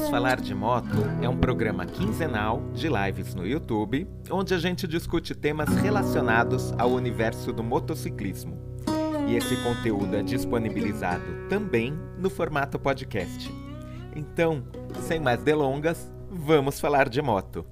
Vamos Falar de Moto é um programa quinzenal de lives no YouTube, onde a gente discute temas relacionados ao universo do motociclismo. E esse conteúdo é disponibilizado também no formato podcast. Então, sem mais delongas, vamos falar de moto.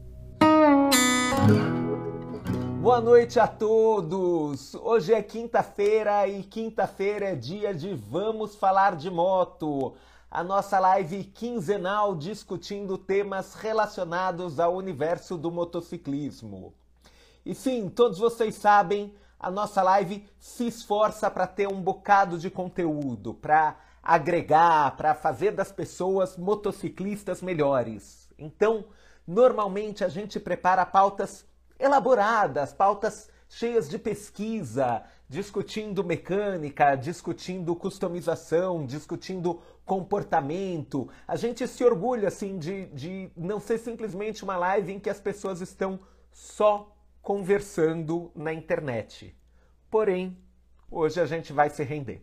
Boa noite a todos! Hoje é quinta-feira e quinta-feira é dia de Vamos Falar de Moto, a nossa live quinzenal discutindo temas relacionados ao universo do motociclismo. E sim, todos vocês sabem, a nossa live se esforça para ter um bocado de conteúdo, para agregar, para fazer das pessoas motociclistas melhores. Então, normalmente a gente prepara pautas elaboradas, pautas cheias de pesquisa, discutindo mecânica, discutindo customização, discutindo comportamento. A gente se orgulha assim de não ser simplesmente uma live em que as pessoas estão só conversando na internet. Porém, hoje a gente vai se render.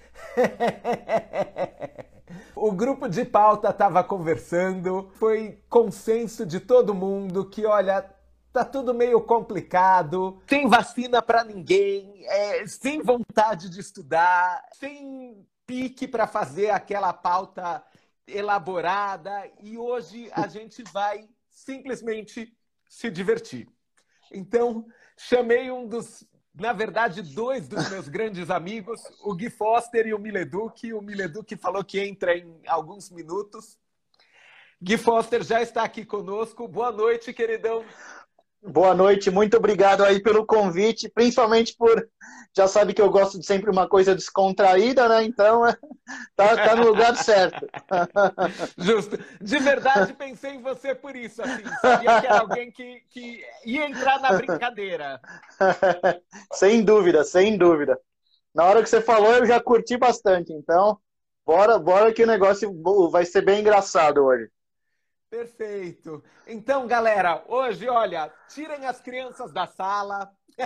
O grupo de pauta estava conversando, foi consenso de todo mundo que, olha, tá tudo meio complicado, sem vacina para ninguém, sem vontade de estudar, sem pique para fazer aquela pauta elaborada, e hoje a gente vai simplesmente se divertir. Então, chamei na verdade, dois dos meus grandes amigos, o Gui Foster e o Mileduc. O Mileduc falou que entra em alguns minutos. Gui Foster já está aqui conosco. Boa noite, queridão. Boa noite, muito obrigado aí pelo convite, principalmente já sabe que eu gosto de sempre uma coisa descontraída, né? Então, tá no lugar certo. Justo. De verdade, pensei em você por isso, assim. Sabia que era alguém que ia entrar na brincadeira. Sem dúvida, sem dúvida. Na hora que você falou, eu já curti bastante. Então, bora que o negócio vai ser bem engraçado hoje. Perfeito. Então, galera, hoje, olha, tirem as crianças da sala.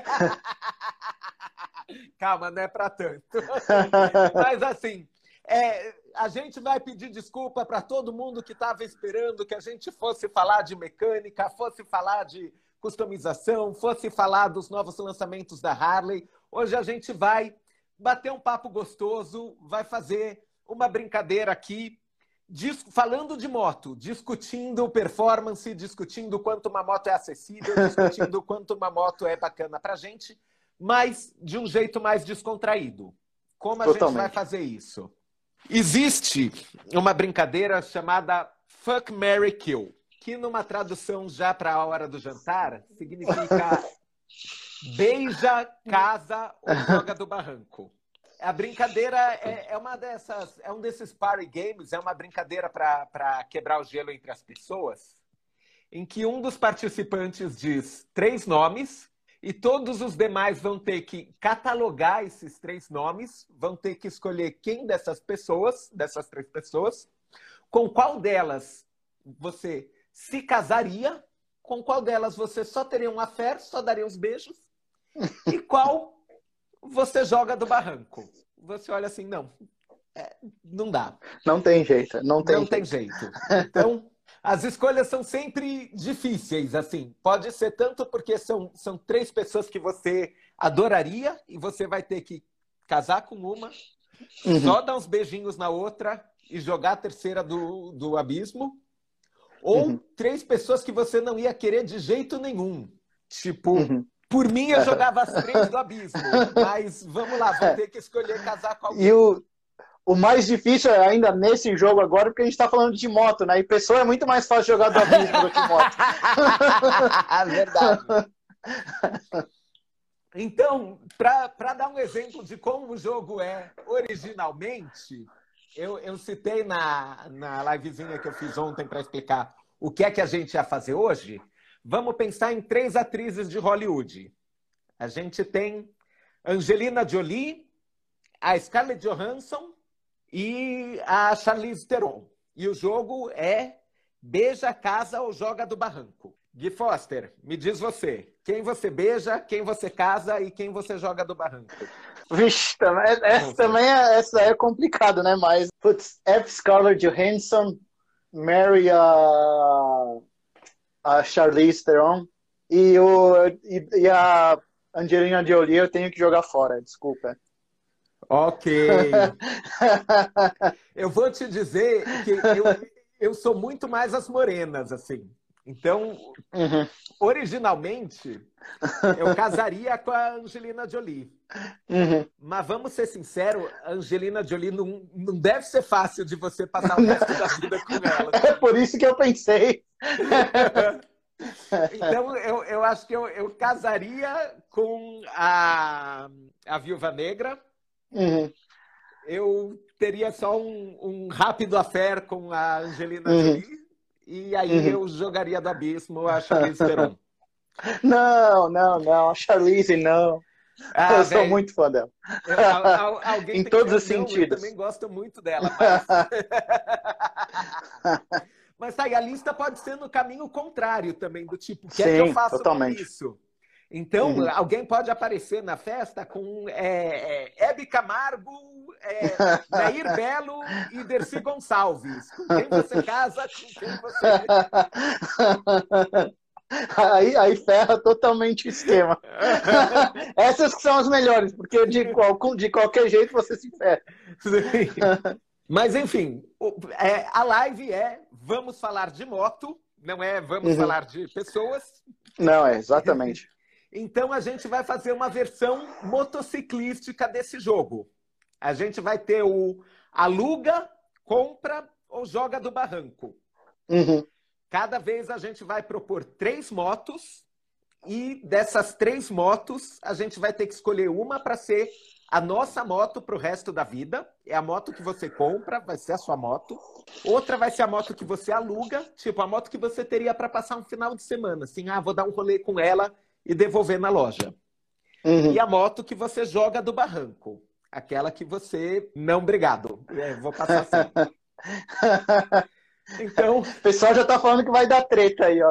Calma, não é para tanto. Mas, assim, a gente vai pedir desculpa para todo mundo que estava esperando que a gente fosse falar de mecânica, fosse falar de customização, fosse falar dos novos lançamentos da Harley. Hoje a gente vai bater um papo gostoso, vai fazer uma brincadeira aqui, falando de moto, discutindo performance, discutindo quanto uma moto é acessível, discutindo quanto uma moto é bacana pra gente, mas de um jeito mais descontraído. Como a gente vai fazer isso? Existe uma brincadeira chamada Fuck, Marry, Kill, que numa tradução já para a hora do jantar significa beija, casa ou joga do barranco. A brincadeira é um desses party games, é uma brincadeira para quebrar o gelo entre as pessoas, em que um dos participantes diz 3 nomes e todos os demais vão ter que catalogar esses 3 nomes, vão ter que escolher quem dessas 3 pessoas, com qual delas você se casaria, com qual delas você só teria um affair, só daria os beijos, e qual você joga do barranco. Você olha assim, não dá. Não tem jeito. Não tem jeito. Então, as escolhas são sempre difíceis, assim. Pode ser tanto porque são 3 pessoas que você adoraria e você vai ter que casar com uma, só dar uns beijinhos na outra e jogar a terceira do abismo. Ou 3 pessoas que você não ia querer de jeito nenhum. Tipo... Por mim, eu jogava as 3 do abismo, mas vamos lá, vou ter que escolher casar com alguém. E o mais difícil é ainda nesse jogo agora, porque a gente está falando de moto, né? E pessoa é muito mais fácil jogar do abismo do que moto. Verdade. Então, para dar um exemplo de como o jogo é originalmente, eu citei na livezinha que eu fiz ontem para explicar o que é que a gente ia fazer hoje. Vamos pensar em 3 atrizes de Hollywood. A gente tem Angelina Jolie, a Scarlett Johansson e a Charlize Theron. E o jogo é beija, casa ou joga do barranco. Gui Foster, me diz você, quem você beija, quem você casa e quem você joga do barranco? Vixe, essa é complicado, né? Mas, Scarlett Johansson, Mary a Charlize Theron e a Angelina Jolie eu tenho que jogar fora, desculpa. Ok. Eu vou te dizer que eu sou muito mais as morenas, assim. Então, originalmente, eu casaria com a Angelina Jolie. Mas vamos ser sinceros, a Angelina Jolie não deve ser fácil de você passar o resto da vida com ela. É por isso que eu pensei. Então, eu acho que eu casaria com a Viúva Negra. Eu teria só um rápido affair com a Angelina Jolie. E aí eu jogaria do abismo a Charlize Theron. Não. A Charlize, não. Eu sou muito fã dela. Alguém em tem todos que... os sentidos. Eu também gosto muito dela, mas tá aí, a lista pode ser no caminho contrário também, do tipo, o que é que eu faço totalmente. com isso? Então, alguém pode aparecer na festa com Hebe Camargo, Nair Belo e Dercy Gonçalves. Com quem você casa, com quem você... Aí ferra totalmente o esquema. Essas que são as melhores, porque de qualquer jeito você se ferra. Mas, enfim, a live vamos falar de moto, não é vamos falar de pessoas. Não, exatamente. Então, a gente vai fazer uma versão motociclística desse jogo. A gente vai ter o aluga, compra ou joga do barranco. Cada vez a gente vai propor 3 motos e dessas 3 motos a gente vai ter que escolher uma para ser a nossa moto para o resto da vida. É a moto que você compra, vai ser a sua moto. Outra vai ser a moto que você aluga, tipo a moto que você teria para passar um final de semana. Assim, vou dar um rolê com ela e devolver na loja. E a moto que você joga do barranco. Aquela que você... Não, obrigado. Vou passar assim. Então... O pessoal já tá falando que vai dar treta aí, ó.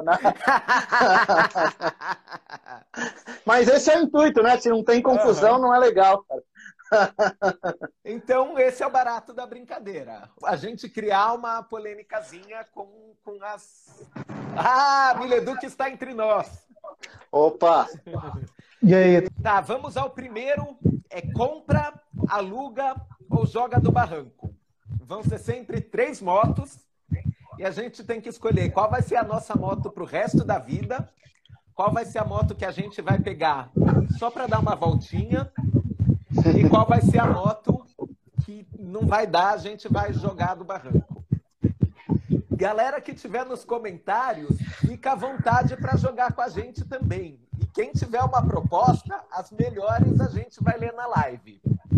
Mas esse é o intuito, né? Se não tem confusão, não é legal, cara. Então, esse é o barato da brincadeira. A gente criar uma polêmicazinha com as... Mileduc está entre nós. Opa! E aí? Tá, vamos ao primeiro. Compra, aluga ou joga do barranco. Vão ser sempre 3 motos. E a gente tem que escolher qual vai ser a nossa moto para o resto da vida, qual vai ser a moto que a gente vai pegar só para dar uma voltinha e qual vai ser a moto que não vai dar, a gente vai jogar do barranco. Galera que tiver nos comentários, fica à vontade para jogar com a gente também. E quem tiver uma proposta, as melhores a gente vai ler na live.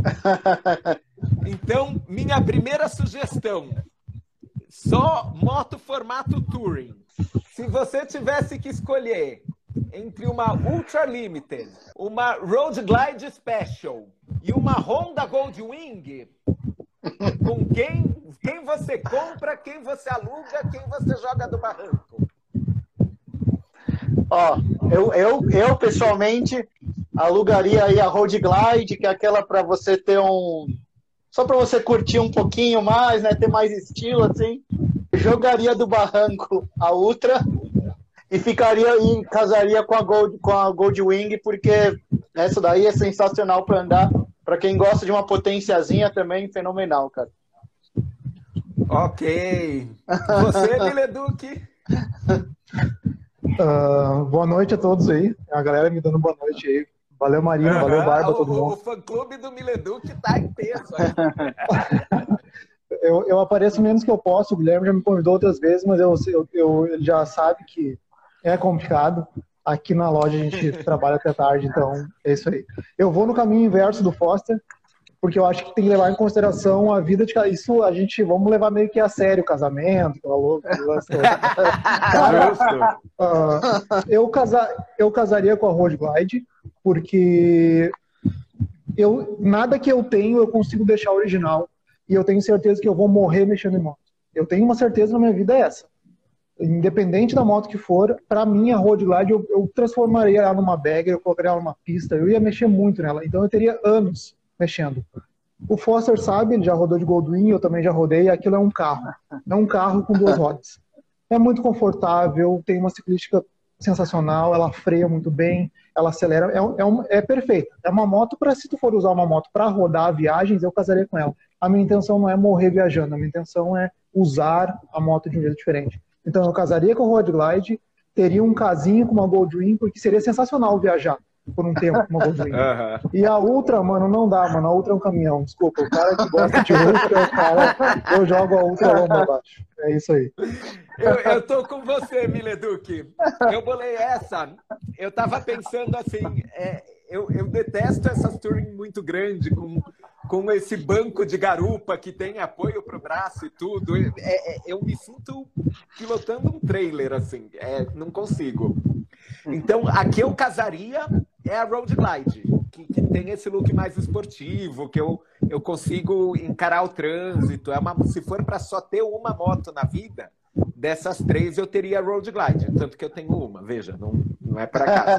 Então, minha primeira sugestão... Só moto formato Touring. Se você tivesse que escolher entre uma Ultra Limited, uma Road Glide Special e uma Honda Goldwing, com quem você compra, quem você aluga, quem você joga do barranco? Ó, eu pessoalmente alugaria aí a Road Glide, que é aquela para você ter só para você curtir um pouquinho mais, né? Ter mais estilo, assim. Jogaria do barranco a Ultra e casaria com a Goldwing, porque essa daí é sensacional para andar. Para quem gosta de uma potenciazinha também, fenomenal, cara. Ok. Você, Mileduc? Boa noite a todos aí. A galera me dando boa noite aí. Valeu, Marina. Valeu, Barba, todo mundo. O fã-clube do Mileduc tá em peso. Eu apareço menos que eu posso. O Guilherme já me convidou outras vezes, mas ele já sabe que é complicado. Aqui na loja a gente trabalha até tarde, então é isso aí. Eu vou no caminho inverso do Foster, porque eu acho que tem que levar em consideração a vida de cada... Isso vamos levar meio que a sério o casamento, cara, eu casaria com a Road Glide, porque nada que eu tenho eu consigo deixar original, e eu tenho certeza que eu vou morrer mexendo em moto. Eu tenho uma certeza na minha vida, é essa. Independente da moto que for, para mim a Road Glide eu transformaria ela numa bagger, eu colocaria ela numa pista, eu ia mexer muito nela, então eu teria anos mexendo. O Foster sabe, ele já rodou de Goldwing, eu também já rodei, aquilo é um carro. É um carro com duas rodas. É muito confortável, tem uma ciclística sensacional, ela freia muito bem, ela acelera, é perfeita. É uma moto para, se tu for usar uma moto para rodar viagens, eu casaria com ela. A minha intenção não é morrer viajando, a minha intenção é usar a moto de um jeito diferente. Então eu casaria com a Road Glide, teria um casinho com uma Goldwing, porque seria sensacional viajar por um tempo com uma Goldwing. E a Ultra, mano, não dá, mano. A Ultra é um caminhão, desculpa. O cara que gosta de Ultra, cara, eu jogo a Ultra lomba abaixo. É isso aí. Eu tô com você, Mileduc. Eu bolei essa. Eu tava pensando assim, eu detesto essas touring muito grandes, com esse banco de garupa que tem apoio pro braço e tudo. Eu me sinto pilotando um trailer, assim. Não consigo. Então, aqui eu casaria é a Road Glide, que tem esse look mais esportivo, que eu consigo encarar o trânsito. Se for para só ter uma moto na vida, dessas três eu teria a Road Glide. Tanto que eu tenho uma, veja, não é para casa.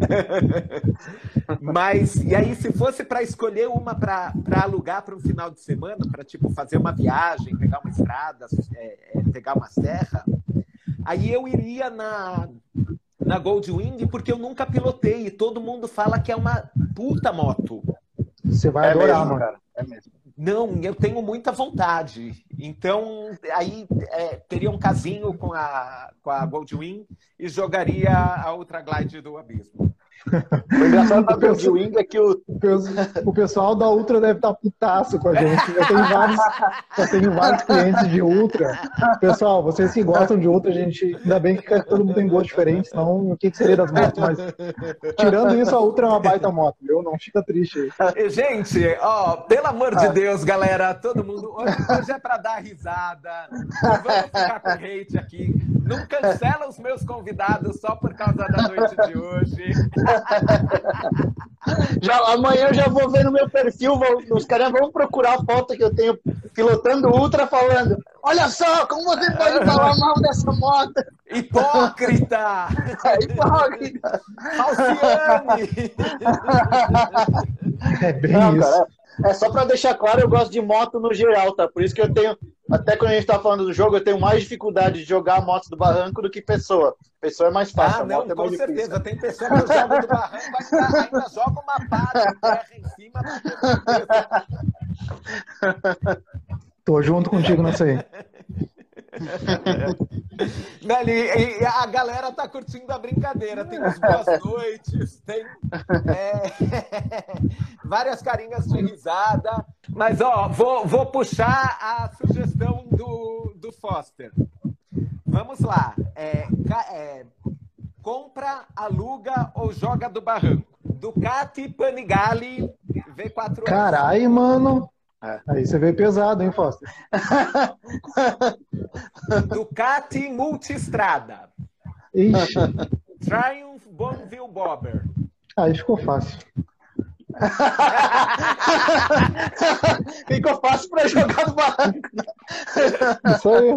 Mas, e aí, se fosse para escolher uma para alugar para um final de semana, para tipo, fazer uma viagem, pegar uma estrada, pegar uma serra, aí eu iria na Goldwing, porque eu nunca pilotei e todo mundo fala que é uma puta moto. Você vai adorar, mesmo, mano. cara. É mesmo. Não, eu tenho muita vontade. Então, aí teria um casinho com a Goldwing e jogaria a Ultra Glide do Abismo. O engraçado da Goldwing é que o pessoal da Ultra deve estar putaço com a gente. Eu tenho vários clientes de Ultra. Pessoal, vocês que gostam de Ultra, gente, ainda bem que todo mundo tem gosto diferente, senão o que seria das motos? Mas tirando isso, a Ultra é uma baita moto, viu? Não fica triste aí. Gente, pelo amor de Deus, galera, todo mundo, hoje é para dar risada, não vamos ficar com hate aqui. Não cancela os meus convidados só por causa da noite de hoje. Amanhã eu já vou ver no meu perfil, os caras vão procurar a foto que eu tenho pilotando Ultra falando: olha só, como você pode falar mal dessa moto? Hipócrita! Hipócrita! Falciane! É bem isso. Cara, é só pra deixar claro, eu gosto de moto no geral, tá? Por isso que eu tenho, até quando a gente tá falando do jogo, eu tenho mais dificuldade de jogar motos do barranco do que pessoa. Pessoa é mais fácil, a não, moto é mais com certeza. difícil. Tem pessoa que joga do barranco, ainda joga uma pá de terra em cima. Tô junto contigo nessa aí. Velho, e a galera tá curtindo a brincadeira. Tem os boas noites, tem várias carinhas de risada. Mas, vou puxar a sugestão do Foster. Vamos lá. Compra, aluga ou joga do barranco? Ducati Panigale V4S. Caralho, mano. Aí você veio pesado, hein, Foster? Ducati Multistrada. Ixi. Triumph Bonneville Bobber. Aí ficou fácil. Ficou fácil pra jogar no barranco. Isso aí.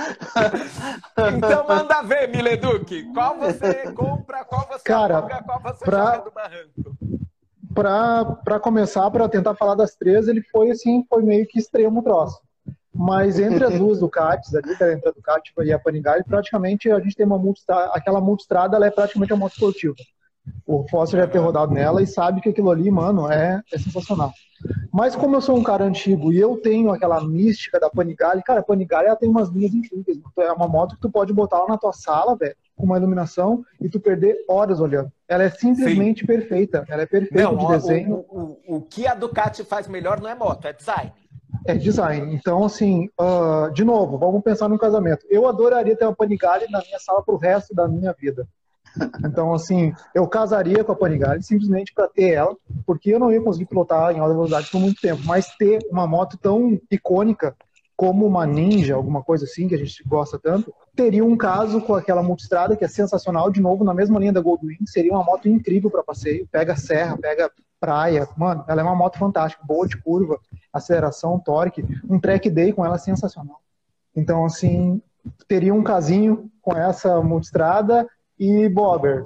Então manda ver, Mileduc. Qual você compra, qual você aluga, qual você joga do barranco? Para começar, para tentar falar das três, ele foi meio que extremo o troço. Mas entre as duas Ducatis, ali, entre a Ducati e a Panigale, praticamente a gente tem uma multistrada. Aquela multistrada, ela é praticamente uma moto esportiva. O Foster já ter rodado nela e sabe que aquilo ali, mano, é sensacional. Mas como eu sou um cara antigo e eu tenho aquela mística da Panigale, cara, a Panigale ela tem umas linhas incríveis. É uma moto que tu pode botar lá na tua sala, velho, com uma iluminação e tu perder horas olhando. Ela é simplesmente perfeita. Ela é perfeita de desenho. O que a Ducati faz melhor não é moto, é design. É design. Então, assim, de novo, vamos pensar num casamento. Eu adoraria ter uma Panigale na minha sala pro resto da minha vida. Então, assim, eu casaria com a Panigale simplesmente para ter ela, porque eu não ia conseguir pilotar em alta velocidade por muito tempo, mas ter uma moto tão icônica como uma Ninja, alguma coisa assim, que a gente gosta tanto, teria um caso com aquela multistrada que é sensacional, de novo, na mesma linha da Goldwing, seria uma moto incrível para passeio, pega serra, pega praia, mano, ela é uma moto fantástica, boa de curva, aceleração, torque, um track day com ela sensacional. Então, assim, teria um casinho com essa multistrada e bobber.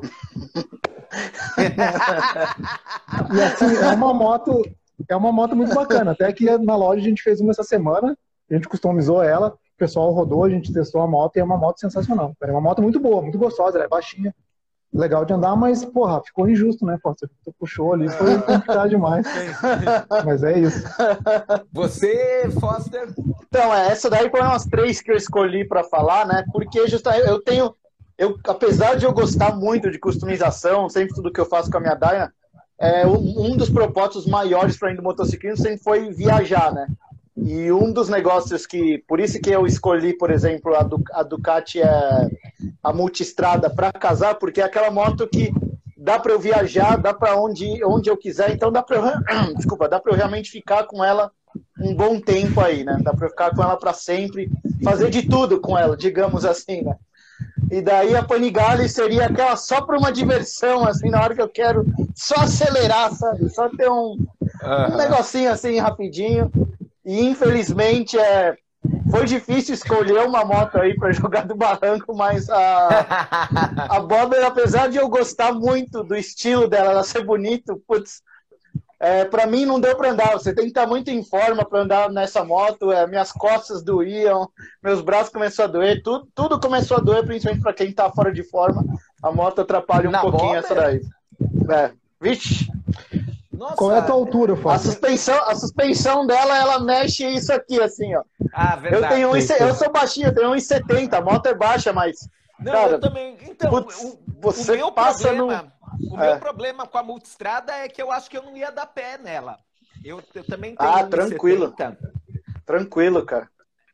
E assim, é uma moto muito bacana. Até que na loja a gente fez uma essa semana, a gente customizou ela, O pessoal rodou, a gente testou a moto e é uma moto sensacional. É uma moto muito boa, muito gostosa, ela é baixinha. Legal de andar, mas, porra, ficou injusto, né, Foster? Tu puxou ali, foi complicado demais. Mas é isso. Você, Foster? Então, essa daí foi umas 3 que eu escolhi para falar, né? Porque justamente apesar de eu gostar muito de customização, sempre tudo que eu faço com a minha Dyna, um dos propósitos maiores para mim do motociclismo sempre foi viajar, né? E um dos negócios por isso que eu escolhi, por exemplo, a Ducati a multistrada para casar, porque é aquela moto que dá para eu viajar, dá para onde eu quiser, então dá para eu realmente ficar com ela um bom tempo aí, né? Dá para eu ficar com ela para sempre, fazer de tudo com ela, digamos assim, né? E daí a Panigale seria aquela só para uma diversão, assim, na hora que eu quero só acelerar, sabe? Só ter um negocinho assim rapidinho. E infelizmente foi difícil escolher uma moto aí para jogar do barranco, mas a Bobber, apesar de eu gostar muito do estilo dela, ela ser bonito, putz, para mim não deu para andar. Você tem que estar muito em forma para andar nessa moto. Minhas costas doíam, meus braços começaram a doer, tudo começou a doer, principalmente para quem está fora de forma. A moto atrapalha um pouquinho Bobber? Essa daí. Vixe. Nossa, qual é a tua altura, Fábio? A suspensão dela, ela mexe isso aqui, assim, ó. Verdade. Eu sou baixinho, eu tenho 1,70, a moto é baixa, mas... Não, cara, eu também... Então, você o meu passa problema... meu problema com a multistrada é que eu acho que eu não ia dar pé nela. Eu também tenho 1,70. Tranquilo. Tranquilo, cara.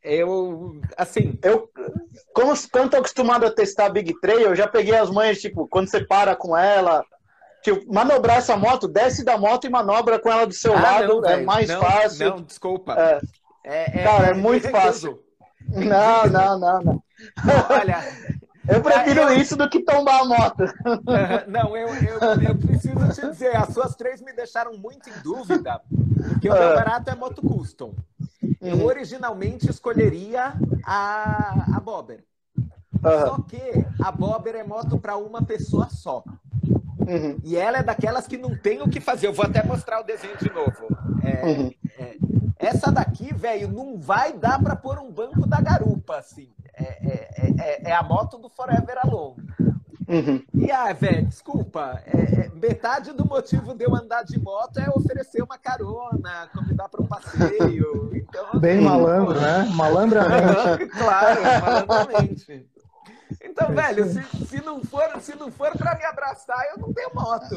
Quando eu tô acostumado a testar Big Trail, eu já peguei as manhas, tipo, quando você para com ela... Tipo, manobrar essa moto, desce da moto e manobra com ela do seu lado, não, é mais fácil. Não, desculpa. Cara, é muito fácil. Não. Olha... Eu prefiro isso do que tombar a moto. Não, eu preciso te dizer, as suas 3 me deixaram muito em dúvida, porque o meu barato é moto custom. Eu originalmente escolheria a Bobber. Só que a Bobber é moto para uma pessoa só. E ela é daquelas que não tem o que fazer. Eu vou até mostrar o desenho de novo. Essa daqui, velho, não vai dar para pôr um banco da garupa, assim. É a moto do Forever Alone. E, velho, desculpa. Metade do motivo de eu andar de moto é oferecer uma carona, convidar para um passeio. Então, bem malandro, né? Malandramente. Claro, malandramente. Então, velho, se não for para me abraçar, eu não tenho moto.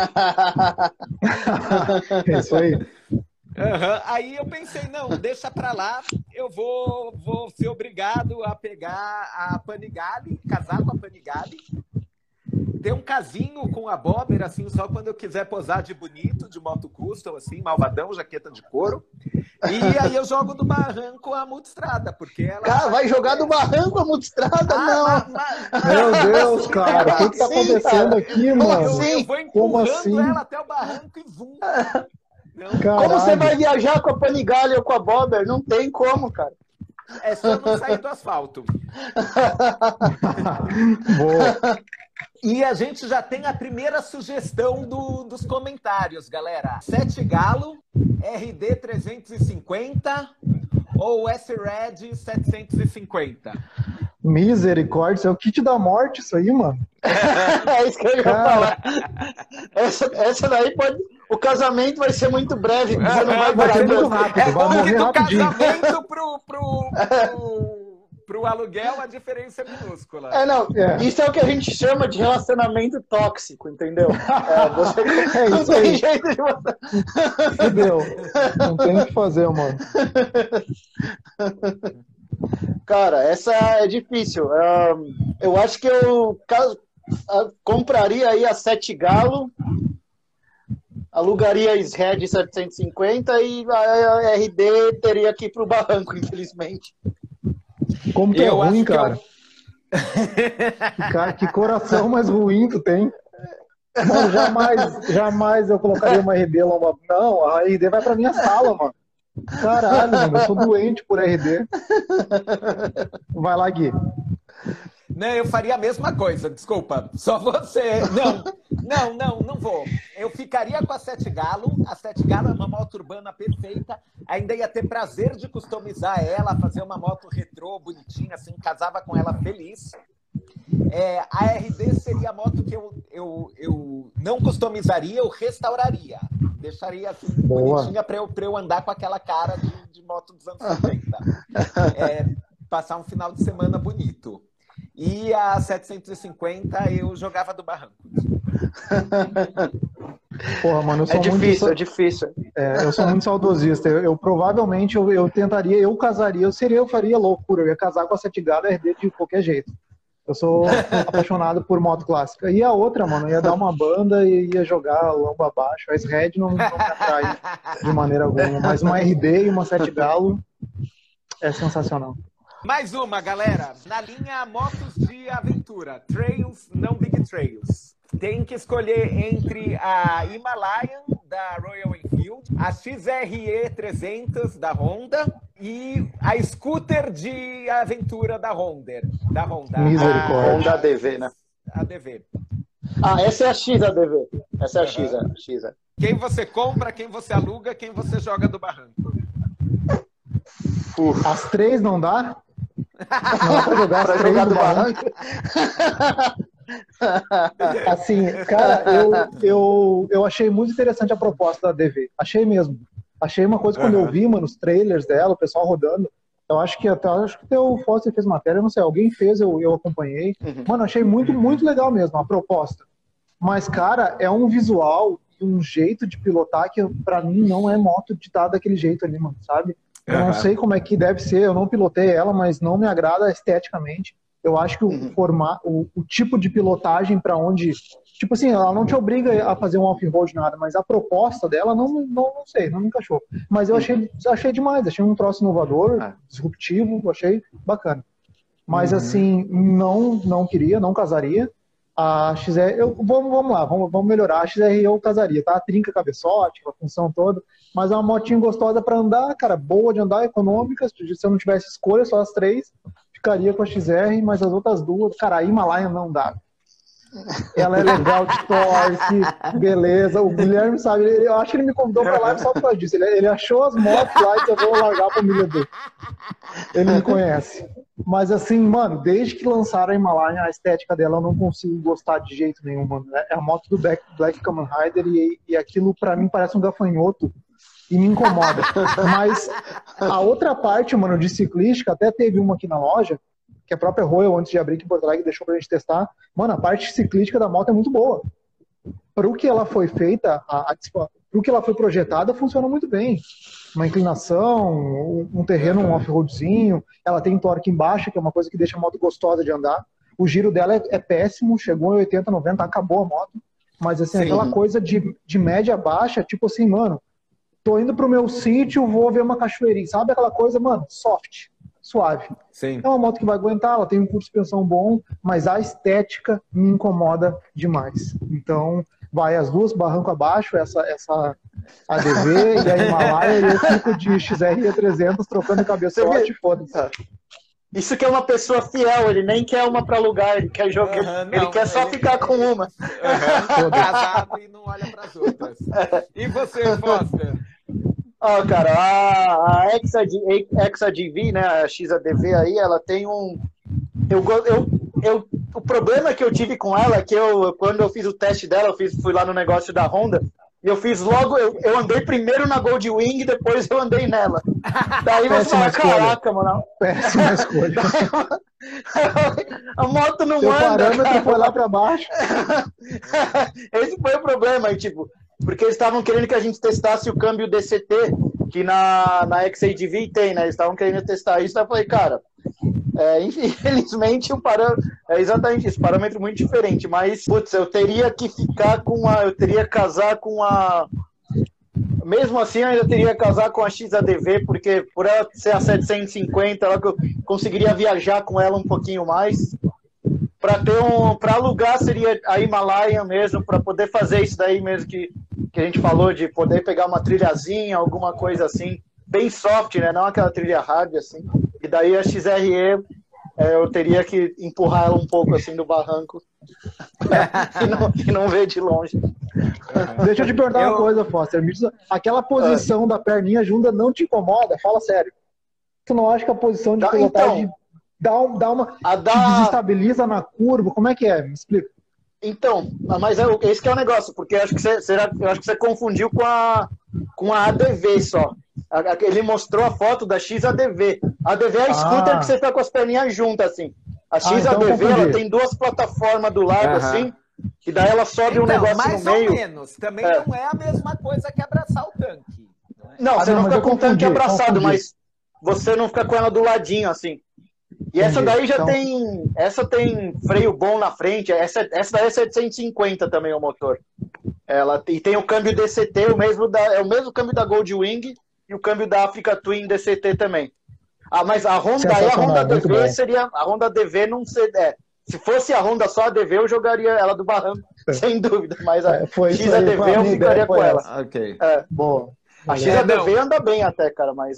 É isso aí. Aí eu pensei, não, deixa pra lá, eu vou ser obrigado a pegar a Panigale, casar com a Panigale, ter um casinho com a Bobber, assim, só quando eu quiser posar de bonito, de moto custom, assim, malvadão, jaqueta de couro. E aí eu jogo do barranco a multistrada, porque ela... Cara, vai jogar do barranco a multistrada? Não! Meu Deus, cara, o que tá acontecendo aqui, mano? Eu vou empurrando ela até o barranco e vum. Como você vai viajar com a Panigale ou com a Bobber? Não tem como, cara. É só não sair do asfalto. Boa. E a gente já tem a primeira sugestão dos comentários, galera. 7 Galo, RD 350 ou S-Red 750? Misericórdia, isso é o kit da morte isso aí, mano. É isso que eu ia falar. Essa daí pode... O casamento vai ser muito breve, você não vai ser muito rápido, vai morrer do rapidinho. Casamento pro aluguel, a diferença é minúscula. Isso é o que a gente chama de relacionamento tóxico, entendeu? Isso não aí. tem jeito de você... Entendeu? Não tem o que fazer, mano. Cara, essa é difícil. Eu acho que eu compraria aí a 7 Galo, alugaria a SRED 750 e a RD teria que ir pro barranco, infelizmente. Como que é ruim, cara? Cara, que coração mais ruim tu tem. Não, jamais eu colocaria uma RD lá. Não, a RD vai pra minha sala, mano. Caralho, mano, eu sou doente por RD. Vai lá, Gui. Não, eu faria a mesma coisa, desculpa. Só você. Não vou. Eu ficaria com a Sete Galo. A Sete Galo é uma moto urbana perfeita. Ainda ia ter prazer de customizar ela, fazer uma moto retrô, bonitinha, assim, casava com ela feliz. A RD seria a moto que eu não customizaria, eu restauraria. Deixaria assim, bonitinha para eu andar com aquela cara de moto dos anos 70. Passar um final de semana bonito. E a 750 eu jogava do barranco. Porra, mano, eu sou é difícil. Eu sou muito saudosista. Eu provavelmente eu tentaria, eu casaria, eu faria loucura. Eu ia casar com a Sete Galo RD de qualquer jeito. Eu sou apaixonado por moto clássica. E a outra, mano, ia dar uma banda e ia jogar lomba abaixo. A Red não me atrai de maneira alguma. Mas uma RD e uma Sete Galo é sensacional. Mais uma, galera. Na linha motos de aventura. Trails, não Big Trails. Tem que escolher entre a Himalayan, da Royal Enfield, a XRE 300, da Honda, e a Scooter de aventura da Honda. Misericórdia. A Honda ADV, né? ADV. Essa é a X ADV. Essa é a X. Quem você compra, quem você aluga, quem você joga do barranco. As três não dá? Não, pra jogar pra jogar do barranco? Assim, cara, eu achei muito interessante a proposta da ADV. Achei mesmo. Achei uma coisa quando eu vi, mano, os trailers dela, o pessoal rodando. Eu acho que até o Foster fez matéria, não sei, alguém fez, eu acompanhei. Mano, achei muito, muito legal mesmo a proposta. Mas, cara, é um visual e um jeito de pilotar que pra mim não é moto de dar daquele jeito ali, mano, sabe? Eu não sei como é que deve ser, eu não pilotei ela, mas não me agrada esteticamente. Eu acho que o tipo de pilotagem para onde... Tipo assim, ela não te obriga a fazer um off-road nada, mas a proposta dela, não sei, não me encaixou. Mas eu achei demais, achei um troço inovador, disruptivo, achei bacana. Mas assim, não queria, não casaria. A XR, vamos lá, vamos melhorar. A XR eu casaria, tá? Trinca cabeçote, a função toda. Mas é uma motinha gostosa para andar, cara, boa de andar, econômica. Se eu não tivesse escolha, só as três, ficaria com a XR, mas as outras duas, cara, a Himalaia não dá. Ela é legal de torque, beleza. O Guilherme sabe, eu acho que ele me convidou pra live só por causa disso. Ele achou as motos lá e eu vou largar pra família dele. Ele me conhece. Mas assim, mano, desde que lançaram a Himalaia, a estética dela eu não consigo gostar de jeito nenhum, mano. É a moto do Black Kamen Rider e aquilo pra mim parece um gafanhoto e me incomoda. Mas a outra parte, mano, de ciclística, até teve uma aqui na loja, que a própria Royal, antes de abrir aqui em Porto Alegre, deixou pra gente testar. Mano, a parte ciclística da moto é muito boa. Para o que ela foi feita, para o que ela foi projetada, funciona muito bem. Uma inclinação, um terreno, um off-roadzinho, ela tem torque em baixa, que é uma coisa que deixa a moto gostosa de andar. O giro dela é péssimo, chegou em 80, 90, acabou a moto. Mas assim, aquela coisa de média baixa, tipo assim, mano, tô indo pro meu sítio, vou ver uma cachoeirinha, sabe aquela coisa, mano, soft, suave. Sim. É uma moto que vai aguentar, ela tem um curso de suspensão bom, mas a estética me incomoda demais. Então, vai as duas barranco abaixo, essa ADV e a Himalaia, e eu fico de XR 300 trocando cabeçote, foda-se. Isso que é uma pessoa fiel, ele nem quer uma pra alugar, ele quer jogar, ele quer só ficar com uma. Casado e não olha pras outras. E você, Foster? Cara, a XADV, né, a XADV aí, ela tem um... O problema que eu tive com ela é que quando eu fiz o teste dela, fui lá no negócio da Honda, e eu fiz logo, eu andei primeiro na Goldwing, depois eu andei nela. Daí você fala, caraca, mano. Péssima escolha. A moto não Seu anda. O parâmetro foi lá pra baixo. Esse foi o problema, aí, tipo, porque eles estavam querendo que a gente testasse o câmbio DCT, que na XADV tem, né? Eles estavam querendo testar isso, aí eu falei, cara, infelizmente o parâmetro é exatamente isso, parâmetro muito diferente, mas, putz, eu teria que casar com a... Mesmo assim, eu ainda teria que casar com a XADV, porque por ela ser a 750, ela, eu conseguiria viajar com ela um pouquinho mais. Para alugar seria a Himalaia mesmo, para poder fazer isso daí mesmo que a gente falou, de poder pegar uma trilhazinha, alguma coisa assim, bem soft, né? Não aquela trilha hard assim. E daí a XRE eu teria que empurrar ela um pouco assim do barranco e não ver de longe. Deixa eu te perguntar uma coisa, Foster. Aquela posição da perninha junta não te incomoda? Fala sério. Tu não acha que a posição de pilotar então, te desestabiliza na curva? Como é que é? Me explica. Então, mas esse que é o negócio, porque eu acho que você confundiu com a ADV só. Ele mostrou a foto da XADV. A ADV é a scooter que você tá com as perninhas juntas, assim. A XADV, ela tem duas plataformas do lado, assim, e daí ela sobe um negócio no meio. Mais ou menos. Também não é a mesma coisa que abraçar o tanque. Não, você não fica com o tanque abraçado, mas você não fica com ela do ladinho, assim. E essa daí essa tem freio bom na frente, essa daí é 750 também o motor. E tem o câmbio DCT, é o mesmo câmbio da Goldwing e o câmbio da Africa Twin DCT também. Mas a Honda DV seria, a Honda DV não seria, se fosse a Honda só a DV eu jogaria ela do barranco, sem dúvida, mas a XADV eu ficaria com ela. Ok. Boa. A XADV anda bem até, cara, mas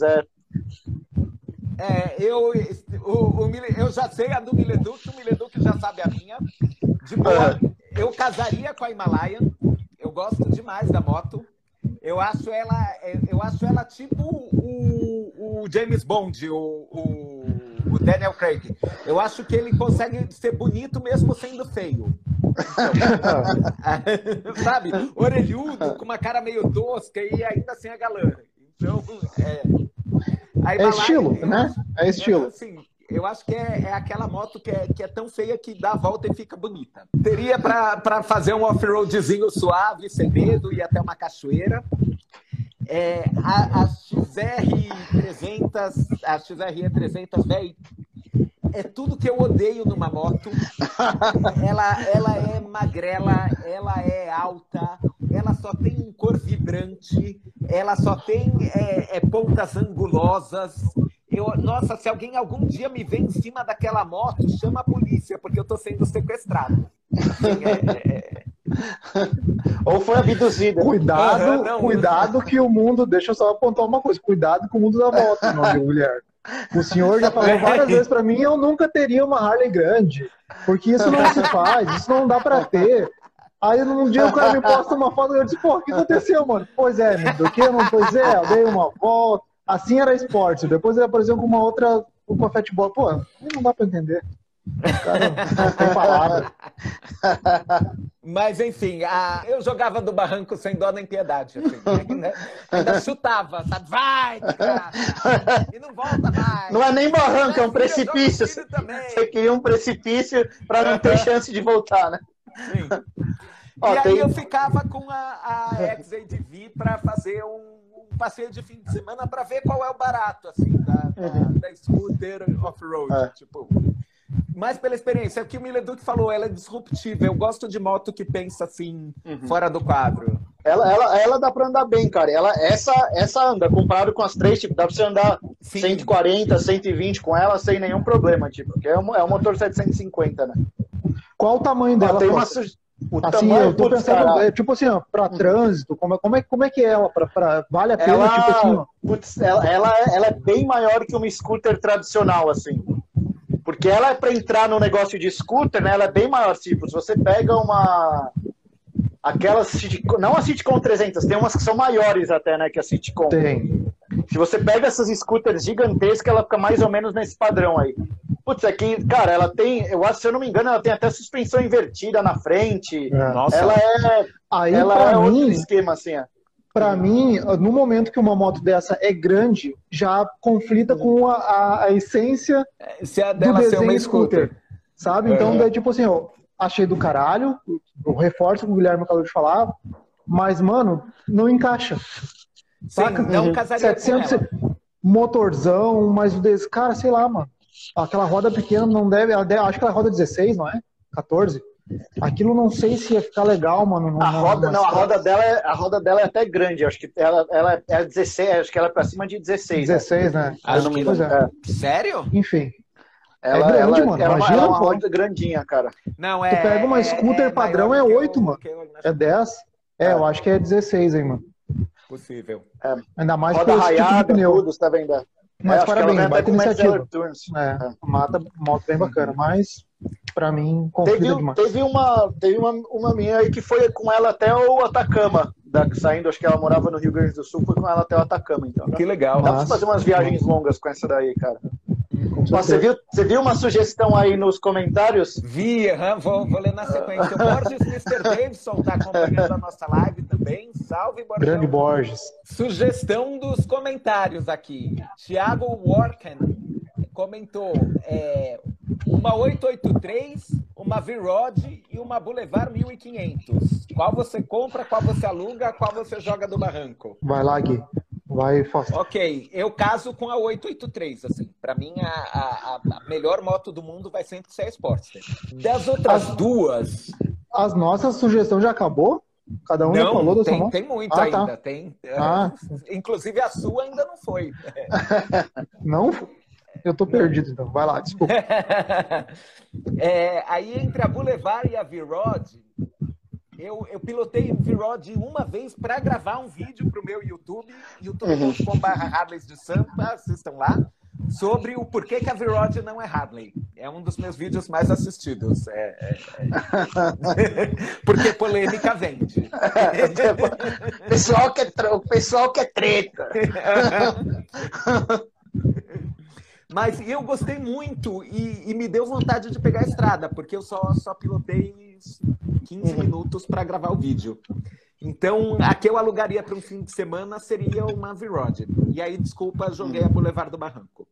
eu já sei a do Mileduc, o Mileduc já sabe a minha. De boa, eu casaria com a Himalayan. Eu gosto demais da moto. Eu acho ela tipo o James Bond, o Daniel Craig. Eu acho que ele consegue ser bonito mesmo sendo feio. Então, sabe? Orelhudo, com uma cara meio tosca e ainda assim é galã. Então, é estilo, né? É estilo. Assim, eu acho que é aquela moto que é tão feia que dá a volta e fica bonita. Teria para fazer um off-roadzinho suave, sem medo, e até uma cachoeira. A XR300, velho, é tudo que eu odeio numa moto. Ela é magrela, ela é alta, ela só tem cor vibrante, ela só tem pontas angulosas. Nossa, se alguém algum dia me vê em cima daquela moto, chama a polícia, porque eu tô sendo sequestrado. Assim, Ou foi abduzida. Cuidado que o mundo... Deixa eu só apontar uma coisa. Cuidado com o mundo da moto, meu amigo Guilherme. O senhor já falou várias vezes pra mim, eu nunca teria uma Harley grande. Porque isso não se faz, isso não dá pra ter. Aí um dia o cara me posta uma foto e eu disse, pô, o que aconteceu, mano? Pois é, do que? Pois é, eu dei uma volta. Assim era esporte. Depois ele apareceu com uma fatball. Pô, não dá pra entender. O cara não tem palavra. Mas, enfim, eu jogava do barranco sem dó nem piedade. Assim, né? Ainda chutava, sabe? Vai, cara! E não volta mais. Não é nem barranco, é um precipício. Você queria um precipício para não ter chance de voltar, né? Sim. E aí eu ficava com a XADV para fazer um passeio de fim de semana para ver qual é o barato, assim, da scooter off-road. Tipo... Mas pela experiência, é o que o Mileduc falou, ela é disruptiva. Eu gosto de moto que pensa assim, fora do quadro. Ela dá pra andar bem, cara. Essa anda, comparado com as três, tipo, dá pra você andar 140, 120 com ela sem nenhum problema, tipo, porque é um motor 750, né? Qual o tamanho dela? Tem assim, eu tô pensando, tipo assim, ó, pra trânsito, como é que é ela? Vale a pena, tipo assim, ó. Putz, ela é bem maior que uma scooter tradicional, assim. Porque ela é para entrar no negócio de scooter, né? Ela é bem maior. Tipo, se você pega aquelas não a Citicon 300, tem umas que são maiores até, né? Que a Citicon. Tem. Se você pega essas scooters gigantescas, ela fica mais ou menos nesse padrão aí. Putz, aqui, cara, ela tem, eu acho, se eu não me engano, ela tem até suspensão invertida na frente. Nossa. Ela é outro esquema, assim, ó. Pra mim, no momento que uma moto dessa é grande, já conflita com a essência do desenho scooter, sabe? Então, daí, tipo assim, eu achei do caralho, eu reforço o que o Guilherme acabou de falar, mas, mano, não encaixa. Saca? Não casaria 700, com ela. Motorzão, mas cara, sei lá, mano. Aquela roda pequena não deve, acho que ela roda 16, não é? 14? Aquilo não sei se ia ficar legal, mano. A roda dela é até grande. Acho que ela é 16, acho que ela é pra cima de 16. 16, né? Acho que Sério? Enfim. Ela é grande, mano. Imagina uma roda grandinha, cara. Não, tu pega uma scooter padrão, é 8, mano. É 10. Eu acho que é 16 aí, mano. Possível. Ainda mais roda com esse raiada, tipo de pneu. tudo, você tá vendo? Mas acho que ela parabéns, vem até baita com o Matt iniciativa. Zeller Turns. Moto bem bacana, mas pra mim conflita demais. Teve uma minha aí que foi com ela até o Atacama, saindo, acho que ela morava no Rio Grande do Sul, foi com ela até o Atacama, então. Que legal. Dá pra fazer umas viagens longas com essa daí, cara. Mas Você viu uma sugestão aí nos comentários? Vi, vou ler na sequência. O Borges Mr. Davidson está acompanhando a nossa live também. Salve, Borges. Grande Borges. Sugestão dos comentários aqui. Thiago Worken comentou uma 883, uma V-Rod e uma Boulevard 1500. Qual você compra, qual você aluga, qual você joga do barranco? Vai lá, Gui. Vai, Foster. Ok, eu caso com a 883, assim. Para mim, a melhor moto do mundo vai sempre ser a Sportster. Das outras duas... As nossas sugestões já acabou? Cada um já falou da sua moto? Tem muito ainda. Tá. Tem, inclusive, a sua ainda não foi. Não? Eu tô perdido, então. Vai lá, desculpa. Aí, entre a Boulevard e a V-Rod... Eu pilotei o V-Rod uma vez para gravar um vídeo para o meu YouTube, youtube.com/Harleys de Sampa, assistam lá, sobre o porquê que a V-Rod não é Harley. É um dos meus vídeos mais assistidos. Porque polêmica vende. O pessoal quer treta. Mas eu gostei muito e me deu vontade de pegar a estrada, porque eu só pilotei 15 minutos para gravar o vídeo. Então, a que eu alugaria para um fim de semana seria uma V-Rod. E aí, desculpa, joguei a Boulevard do Barranco.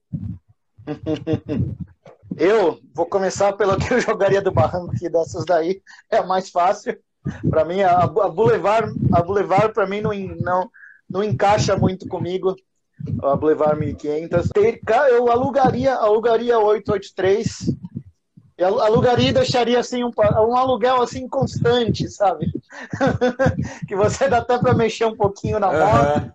Eu vou começar pelo que eu jogaria do Barranco, que dessas daí é a mais fácil. Para mim, a Boulevard para mim não encaixa muito comigo. A Boulevard 1500. Eu alugaria 883. Eu alugaria e deixaria assim um aluguel assim constante, sabe? Que você dá até para mexer um pouquinho na moto.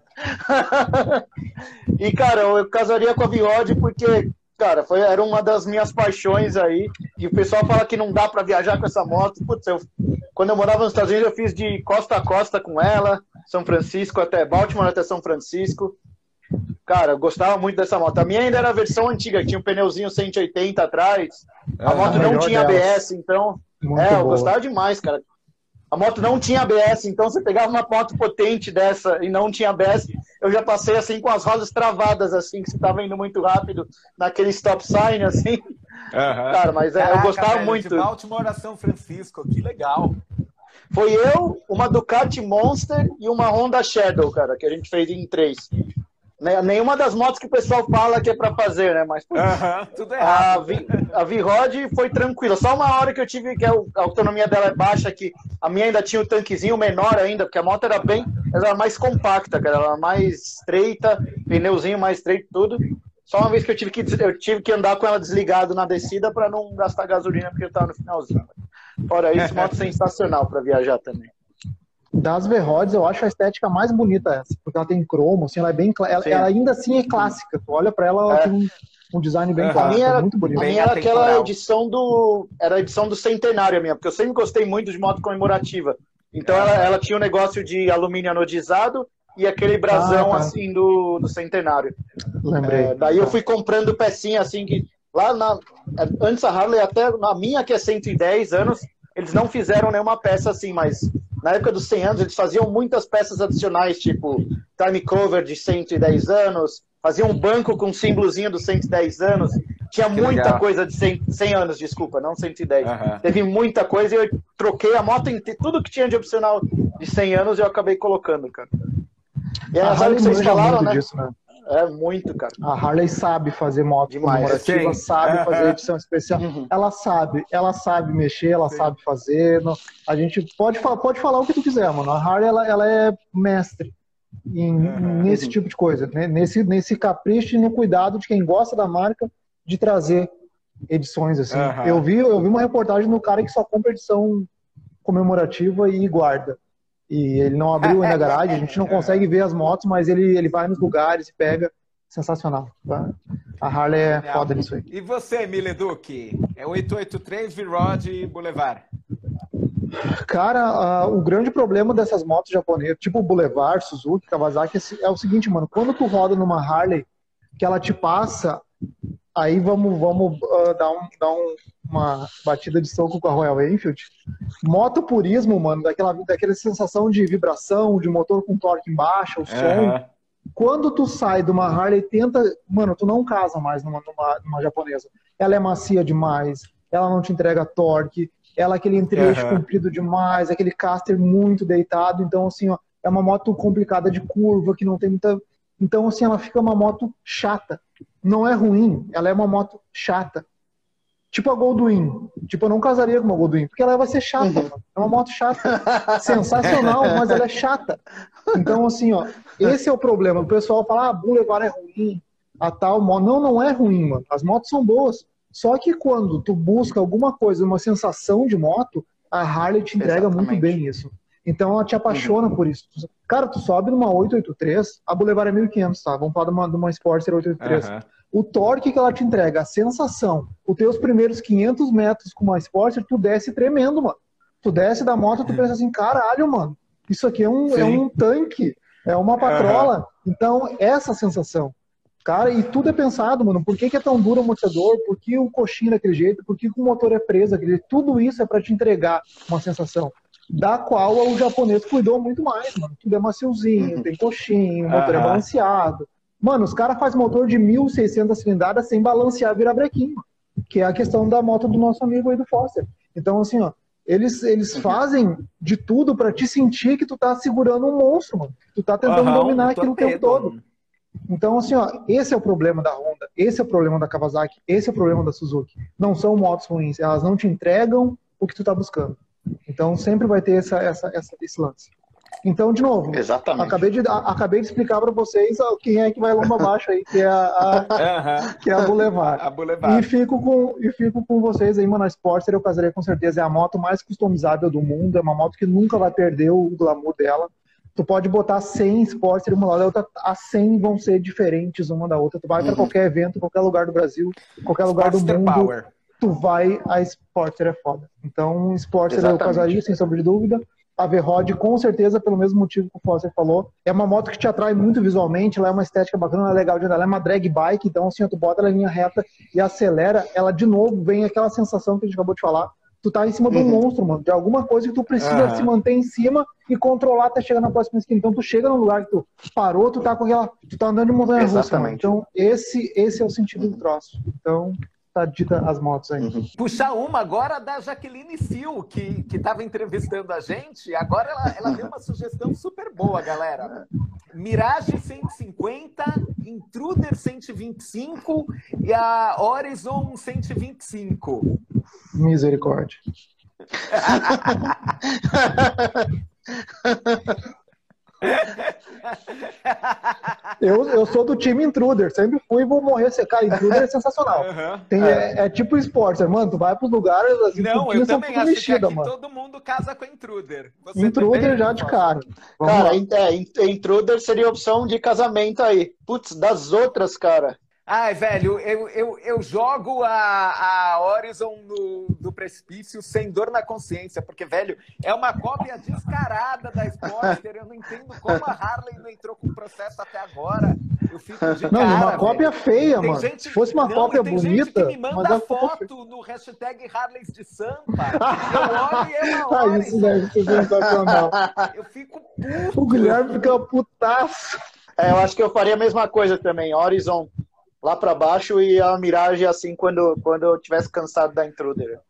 E, cara, eu casaria com a V-Rod porque, cara, era uma das minhas paixões aí. E o pessoal fala que não dá para viajar com essa moto. Putz, quando eu morava nos Estados Unidos, eu fiz de costa a costa com ela, São Francisco até Baltimore, até São Francisco. Cara, eu gostava muito dessa moto. A minha ainda era a versão antiga, tinha um pneuzinho 180 atrás. A moto não tinha ABS, então... eu gostava demais, cara. A moto não tinha ABS, então você pegava uma moto potente dessa e não tinha ABS, eu já passei assim com as rodas travadas, assim, que você tava indo muito rápido naquele stop sign, assim. Cara, mas eu gostava velho, muito. De Baltimore a São Francisco, que legal. Foi uma Ducati Monster e uma Honda Shadow, cara, que a gente fez em 3. Nenhuma das motos que o pessoal fala que é pra fazer, né? Mas tudo errado. A V-Rod foi tranquila. Só uma hora que eu tive, que a autonomia dela é baixa, que a minha ainda tinha o tanquezinho menor ainda, porque a moto era era mais compacta, cara. Ela era mais estreita, pneuzinho mais estreito, tudo. Só uma vez que eu tive que andar com ela desligado na descida pra não gastar gasolina, porque eu tava no finalzinho. Fora isso, moto sensacional pra viajar também. Das V-Rods, eu acho a estética mais bonita essa, porque ela tem cromo, assim, ela é bem ela ainda assim é clássica. Tu olha pra ela tem um design bem clássico, muito bonito. A minha era aquela edição do centenário, a minha, porque eu sempre gostei muito de moto comemorativa. Então ela tinha um negócio de alumínio anodizado e aquele brasão assim do centenário. Lembrei. Daí eu fui comprando pecinha assim que antes a Harley, até na minha que é 110 anos, eles não fizeram nenhuma peça assim, mas na época dos 100 anos eles faziam muitas peças adicionais, tipo time cover de 110 anos, faziam um banco com um símbolozinho dos 110 anos, tinha muita coisa de 100 anos, desculpa, não 110. Teve muita coisa e eu troquei a moto inteira, tudo que tinha de opcional de 100 anos eu acabei colocando, cara. E a Harley que vocês falaram, né? Disso, né? É muito, cara. A Harley sabe fazer moto comemorativa, sabe fazer edição especial. Ela sabe mexer, ela sabe fazer. A gente pode falar o que tu quiser, mano. A Harley, ela é mestre nesse tipo de coisa, né? Nesse capricho e no cuidado de quem gosta da marca de trazer edições assim. Eu vi uma reportagem do cara que só compra edição comemorativa e guarda. E ele não abriu ainda a garagem, a gente não consegue ver as motos, mas ele vai nos lugares e pega. Sensacional. Tá? A Harley é foda nisso aí. E você, Mileduc? É 883 V-Rod e Boulevard? Cara, o grande problema dessas motos japonesas, tipo Boulevard, Suzuki, Kawasaki, é o seguinte, mano. Quando tu roda numa Harley que ela te passa. Aí vamos dar uma batida de soco com a Royal Enfield. Motopurismo, mano, daquela sensação de vibração, de motor com torque embaixo, o som. Quando tu sai de uma Harley, mano, tu não casa mais numa japonesa. Ela é macia demais, ela não te entrega torque, ela é aquele entre-eixo comprido demais, aquele caster muito deitado. Então, assim, ó, é uma moto complicada de curva, que não tem muita... Então, assim, ela fica uma moto chata. Não é ruim, ela é uma moto chata. Tipo a Goldwing. Tipo, eu não casaria com uma Goldwing, porque ela vai ser chata, mano. É uma moto chata. Sensacional, mas ela é chata. Então, assim, ó, esse é o problema. O pessoal fala, Boulevard é ruim, a tal moto. Não, não é ruim, mano. As motos são boas. Só que quando tu busca alguma coisa, uma sensação de moto, a Harley te entrega muito bem isso. Então ela te apaixona por isso. Cara, tu sobe numa 883, a Boulevard é 1500, tá? Vamos falar de uma Sportster 883. O torque que ela te entrega, a sensação, os teus primeiros 500 metros com uma Sportster, tu desce tremendo, mano. Tu desce da moto, tu pensa assim, caralho, mano, isso aqui é um tanque, é uma patrola. Então, essa sensação. Cara, e tudo é pensado, mano. Por que é tão duro o amortecedor? Por que o coxinho é daquele jeito? Por que o motor é preso daquele jeito? Tudo isso é pra te entregar uma sensação da qual o japonês cuidou muito mais, mano. Tudo é maciozinho, tem coxinho, o motor é balanceado. Mano, os caras fazem motor de 1.600 cilindradas sem balancear virabrequim, que é a questão da moto do nosso amigo aí do Foster. Então, assim, ó, eles fazem de tudo pra te sentir que tu tá segurando um monstro, mano. Tu tá tentando dominar aquilo o tempo todo. Então, assim, ó, esse é o problema da Honda, esse é o problema da Kawasaki, esse é o problema da Suzuki. Não são motos ruins, elas não te entregam o que tu tá buscando. Então sempre vai ter esse lance. Então, de novo, acabei de explicar para vocês quem é que vai lomba abaixo aí, que é a Boulevard. A Boulevard. E fico com vocês aí, mano. A Sportster eu casaria com certeza. É a moto mais customizável do mundo, é uma moto que nunca vai perder o glamour dela. Tu pode botar 100 Sportster uma lá da outra, as 100 vão ser diferentes uma da outra. Tu vai para qualquer evento, qualquer lugar do Brasil, qualquer lugar do mundo. Power. Tu vai, a Sportster é foda. Então, Sportster eu casaria, sem sombra de dúvida. A V-Rod, com certeza, pelo mesmo motivo que o Foster falou. É uma moto que te atrai muito visualmente, ela é uma estética bacana, ela é legal de andar. Ela é uma drag bike, então assim, tu bota ela em linha reta e acelera, ela de novo vem aquela sensação que a gente acabou de falar. Tu tá em cima de um monstro, mano, de alguma coisa que tu precisa se manter em cima e controlar até chegar na próxima esquina. Então tu chega num lugar que tu parou, tu tá andando de montanha russa, mano. Então esse é o sentido do troço. Então... tá dita as motos aí. Puxar uma agora da Jaqueline Sil, que estava entrevistando a gente. Agora ela deu uma sugestão super boa, galera. Mirage 150, Intruder 125 e a Horizon 125. Misericórdia. Eu sou do time Intruder, sempre fui e vou morrer. Cara, Intruder é sensacional. É tipo Sportster, mano. Tu vai pros lugares assim. Não, eu também acho mexida, que aqui todo mundo casa com Intruder. Você Intruder também, já de cara. Cara, Intruder seria opção de casamento aí. Putz, das outras, cara. Ai, velho, eu jogo a Horizon do precipício sem dor na consciência, porque, velho, é uma cópia descarada da Sportster. Eu não entendo como a Harley não entrou com processo até agora. Eu fico de cara, uma cópia feia, mano. Se fosse uma cópia bonita... Tem gente que me manda foto no hashtag Harleys de Sampa. Eu olho e é uma Horizon. Isso deve ser sensacional. Eu fico puto. O Guilherme fica putaço. Eu acho que eu faria a mesma coisa também. Horizon lá pra baixo e a Mirage assim quando eu tivesse cansado da Intruder.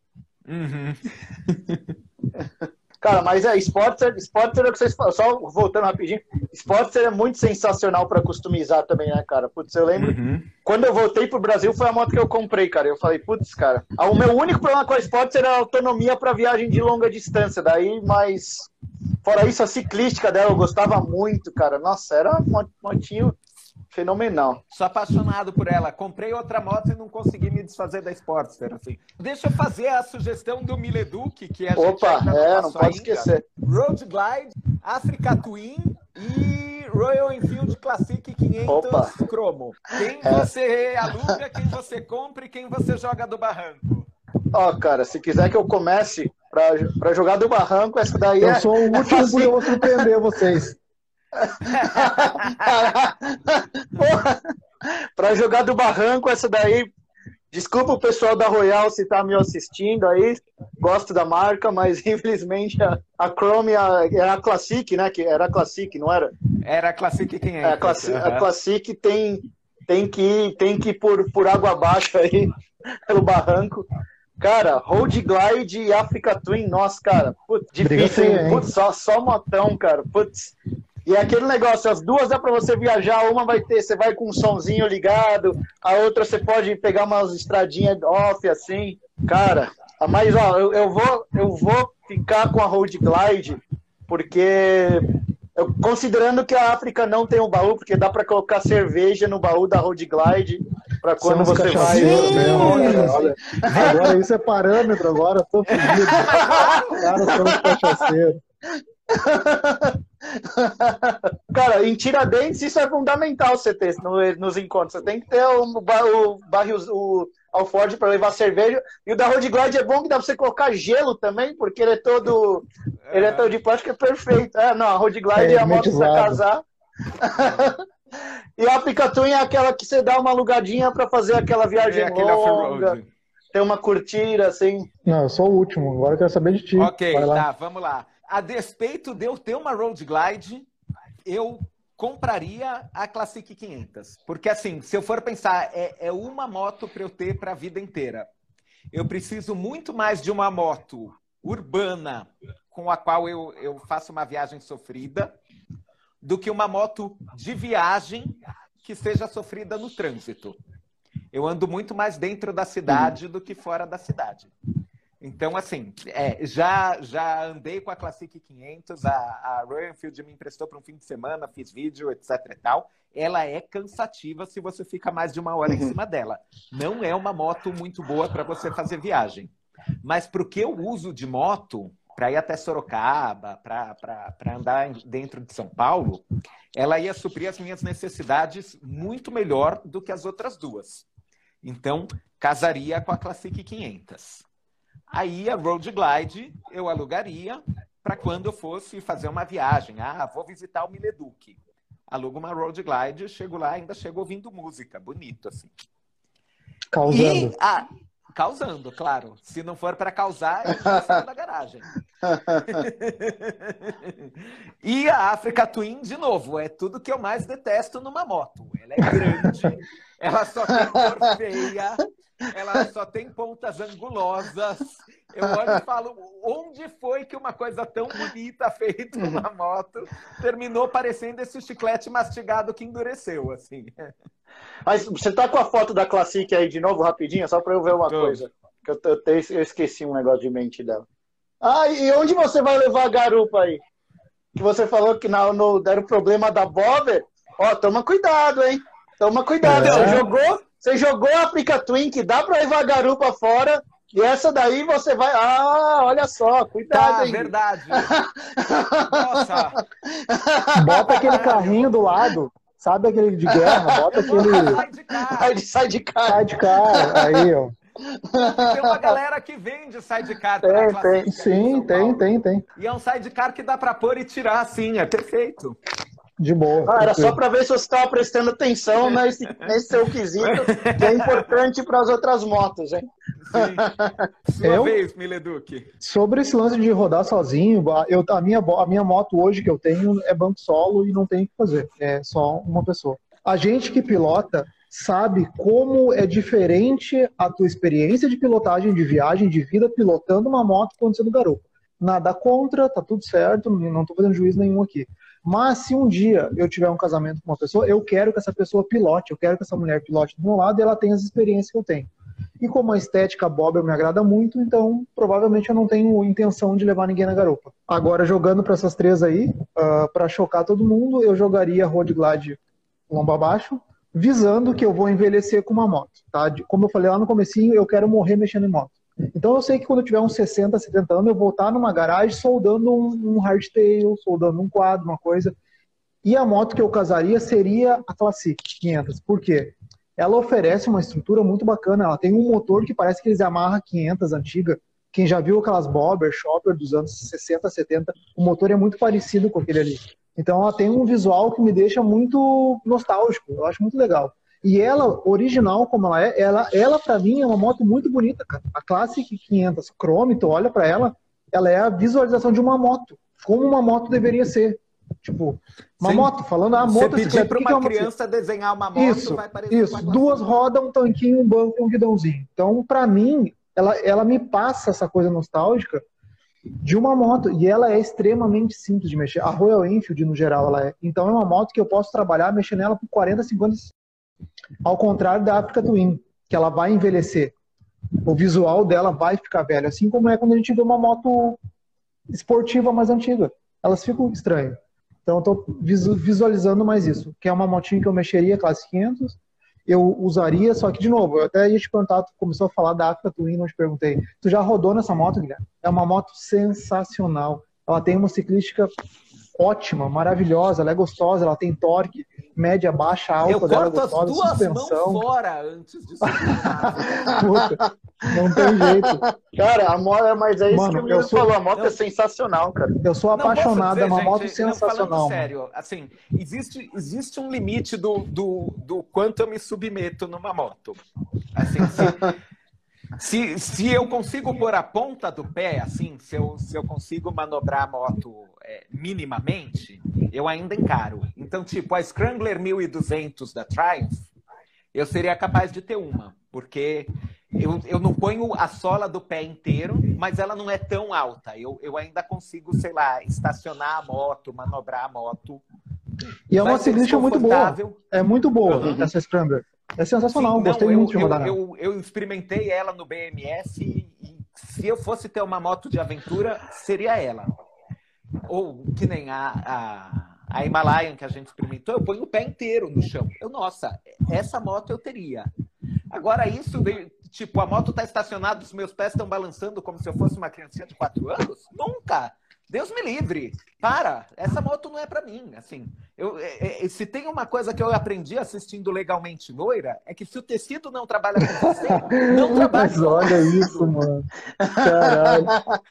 Cara, mas Sportster é o que vocês falam, só voltando rapidinho, Sportster é muito sensacional pra customizar também, né, cara? Putz, eu lembro, quando eu voltei pro Brasil foi a moto que eu comprei, cara. Eu falei, putz, cara, o meu único problema com a Sportster era a autonomia pra viagem de longa distância, daí, mas fora isso, a ciclística dela eu gostava muito, cara. Nossa, era um motinho fenomenal. Sou apaixonado por ela. Comprei outra moto e não consegui me desfazer da Sportster. Assim. Deixa eu fazer a sugestão do Mileduc, que a gente não pode esquecer. Road Glide, Africa Twin e Royal Enfield Classic 500 Chromo. Quem você aluga, quem você compra e quem você joga do barranco. Cara, se quiser que eu comece pra jogar do barranco, essa daí eu sou o último porque eu vou surpreender vocês. Para jogar do barranco, essa daí. Desculpa o pessoal da Royal se tá me assistindo aí. Gosto da marca, mas infelizmente a Chrome é a Classic, né? Que era a Classic, não era? Era a Classic 500. A Classic tem que ir por água abaixo aí, pelo barranco. Cara, Road Glide e Africa Twin, nossa, cara, putz, difícil, hein? Putz, só motão, cara, putz. E é aquele negócio, as duas dá pra você viajar, uma você vai com um sonzinho ligado, a outra você pode pegar umas estradinhas off, assim. Cara, mas ó, eu vou ficar com a Road Glide, porque... considerando que a África não tem um baú, porque dá para colocar cerveja no baú da Road Glide para quando você vai. Agora isso é parâmetro, agora tô feliz. Cara, somos cachaceiros. Cara, em Tiradentes isso é fundamental você ter nos encontros. Você tem que ter o alforje para levar cerveja. E o da Road Glide é bom que dá pra você colocar gelo também, porque ele é todo de plástico, é perfeito. Não, a Road Glide é a moto pra casar. E a Africa Twin é aquela que você dá uma alugadinha para fazer aquela viagem longa. Tem uma curtida, assim. Não, eu sou o último, agora eu quero saber de ti. Ok, tá, vamos lá. A despeito de eu ter uma Road Glide, eu compraria a Classic 500. Porque, assim, se eu for pensar, é uma moto para eu ter para a vida inteira. Eu preciso muito mais de uma moto urbana com a qual eu faço uma viagem sofrida do que uma moto de viagem que seja sofrida no trânsito. Eu ando muito mais dentro da cidade do que fora da cidade. Então, assim, já andei com a Classic 500, a Royal Enfield me emprestou para um fim de semana, fiz vídeo, etc e tal. Ela é cansativa se você fica mais de uma hora em cima dela. Não é uma moto muito boa para você fazer viagem. Mas para o que eu uso de moto, para ir até Sorocaba, para andar dentro de São Paulo, ela ia suprir as minhas necessidades muito melhor do que as outras duas. Então, casaria com a Classic 500. Aí a Road Glide eu alugaria para quando eu fosse fazer uma viagem. Vou visitar o Mileduc. Alugo uma Road Glide, chego lá, ainda chego ouvindo música. Bonito, assim. Causando. Causando, claro. Se não for para causar, eu vou sair da garagem. E a Africa Twin, de novo, é tudo que eu mais detesto numa moto. Ela é grande, ela só tem cor feia, ela só tem pontas angulosas. Eu olho e falo, onde foi que uma coisa tão bonita feita numa moto terminou parecendo esse chiclete mastigado que endureceu, assim. Mas você tá com a foto da Classic aí de novo, rapidinho, só para eu ver uma coisa. Que eu esqueci um negócio de mente dela. E onde você vai levar a garupa aí? Que você falou que era o problema da bobber. Ó, toma cuidado, hein? Toma cuidado. Você jogou a Africa Twin, que dá para levar a garupa fora, e essa daí você vai... olha só, cuidado, hein? Verdade. Nossa. Bota aquele carrinho do lado. Sabe aquele de guerra? Bota aquele... Sai de carro. Sai de carro. Aí, ó. Tem uma galera que vende sidecar. Tem. E é um sidecar que dá para pôr e tirar assim, é perfeito. De boa. Era só para ver se você estava prestando atenção nesse seu quesito, que é importante para as outras motos, hein? Sua vez, Mileduc. Sobre esse lance de rodar sozinho, a minha moto hoje que eu tenho é banco solo e não tem o que fazer. É só uma pessoa. A gente que pilota sabe como é diferente a tua experiência de pilotagem, de viagem, de vida, pilotando uma moto quando você é do garupa. Nada contra, tá tudo certo, não tô fazendo juízo nenhum aqui. Mas se um dia eu tiver um casamento com uma pessoa, eu quero que essa pessoa pilote, eu quero que essa mulher pilote do meu lado e ela tenha as experiências que eu tenho. E como a estética bobber me agrada muito, então provavelmente eu não tenho intenção de levar ninguém na garupa. Agora, jogando para essas três aí, para chocar todo mundo, eu jogaria Road Glide lombo abaixo, visando que eu vou envelhecer com uma moto. Tá? Como eu falei lá no comecinho, eu quero morrer mexendo em moto. Então eu sei que quando eu tiver uns 60, 70 anos, eu vou estar numa garagem soldando um hardtail, soldando um quadro, uma coisa. E a moto que eu casaria seria a Classic 500. Por quê? Ela oferece uma estrutura muito bacana. Ela tem um motor que parece que eles Yamaha 500 antiga. Quem já viu aquelas bobber, shopper dos anos 60, 70, o motor é muito parecido com aquele ali. Então ela tem um visual que me deixa muito nostálgico. Eu acho muito legal. E ela, original como ela pra mim é uma moto muito bonita, cara. A Classic 500 Chrome, tu olha pra ela é a visualização de uma moto, como uma moto deveria ser. Tipo, uma moto, falando a moto... Você pedir para uma criança desenhar uma moto, vai parecer isso, duas rodas, um tanquinho, um banco e um guidãozinho. Então, pra mim, ela me passa essa coisa nostálgica de uma moto, e ela é extremamente simples de mexer. A Royal Enfield, no geral, ela é. Então, é uma moto que eu posso trabalhar, mexer nela por 40, 50... Ao contrário da Africa Twin, que ela vai envelhecer. O visual dela vai ficar velho, assim como é quando a gente vê uma moto esportiva mais antiga. Elas ficam estranhas. Então, eu estou visualizando mais isso, que é uma motinha que eu mexeria, classe 500, eu usaria, só que, de novo, eu até ia te perguntar, tu começou a falar da Africa Twin, não te perguntei. Tu já rodou nessa moto, Guilherme? É uma moto sensacional. Ela tem uma ciclística ótima, maravilhosa, ela é gostosa, ela tem torque, média, baixa, alta, eu dela é corto gostosa, as duas suspensão. mãos fora antes de subir. Puta, não tem jeito. Cara, a moto, mas é isso Mano, que o menino falou, a moto não, é sensacional, cara. Eu sou apaixonado, é uma moto não, sensacional. falando sério, assim, existe um limite do quanto eu me submeto numa moto. Assim, se eu consigo pôr a ponta do pé, assim, se eu consigo manobrar a moto minimamente, eu ainda encaro. Então, tipo, a Scrambler 1200 da Triumph, eu seria capaz de ter uma, porque eu não ponho a sola do pé inteiro, mas ela não é tão alta. Eu ainda consigo, sei lá, estacionar a moto, manobrar a moto. E é uma ciclista muito boa. É muito boa essa Scrambler. É sensacional, sim, gostei muito de rodar nela. Eu experimentei ela no BMS e se eu fosse ter uma moto de aventura, seria ela. Ou que nem a Himalayan que a gente experimentou, eu ponho o pé inteiro no chão. Nossa, essa moto eu teria. Agora isso, tipo, a moto está estacionada, os meus pés estão balançando como se eu fosse uma criancinha de 4 anos? Nunca! Deus me livre! Para! Essa moto não é para mim, assim. Se tem uma coisa que eu aprendi assistindo Legalmente Loira, é que se o tecido não trabalha com você, não trabalha. Mas olha isso, mano. Caralho.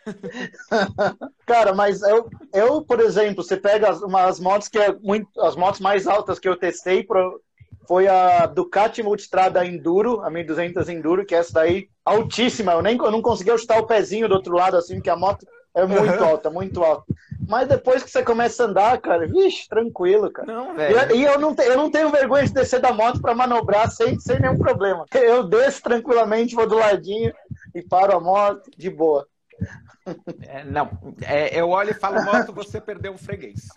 Cara, mas eu, por exemplo, você pega umas motos que as motos mais altas que eu testei foi a Ducati Multistrada Enduro, a 1200 Enduro, que é essa daí altíssima. Eu não conseguia ajustar o pezinho do outro lado, assim, porque a moto é muito alta, muito alta. Mas depois que você começa a andar, cara, vixe, tranquilo, cara. Não, velho. E eu não tenho vergonha de descer da moto para manobrar sem nenhum problema. Eu desço tranquilamente, vou do ladinho e paro a moto de boa. Eu olho e falo, moto, você perdeu um freguês.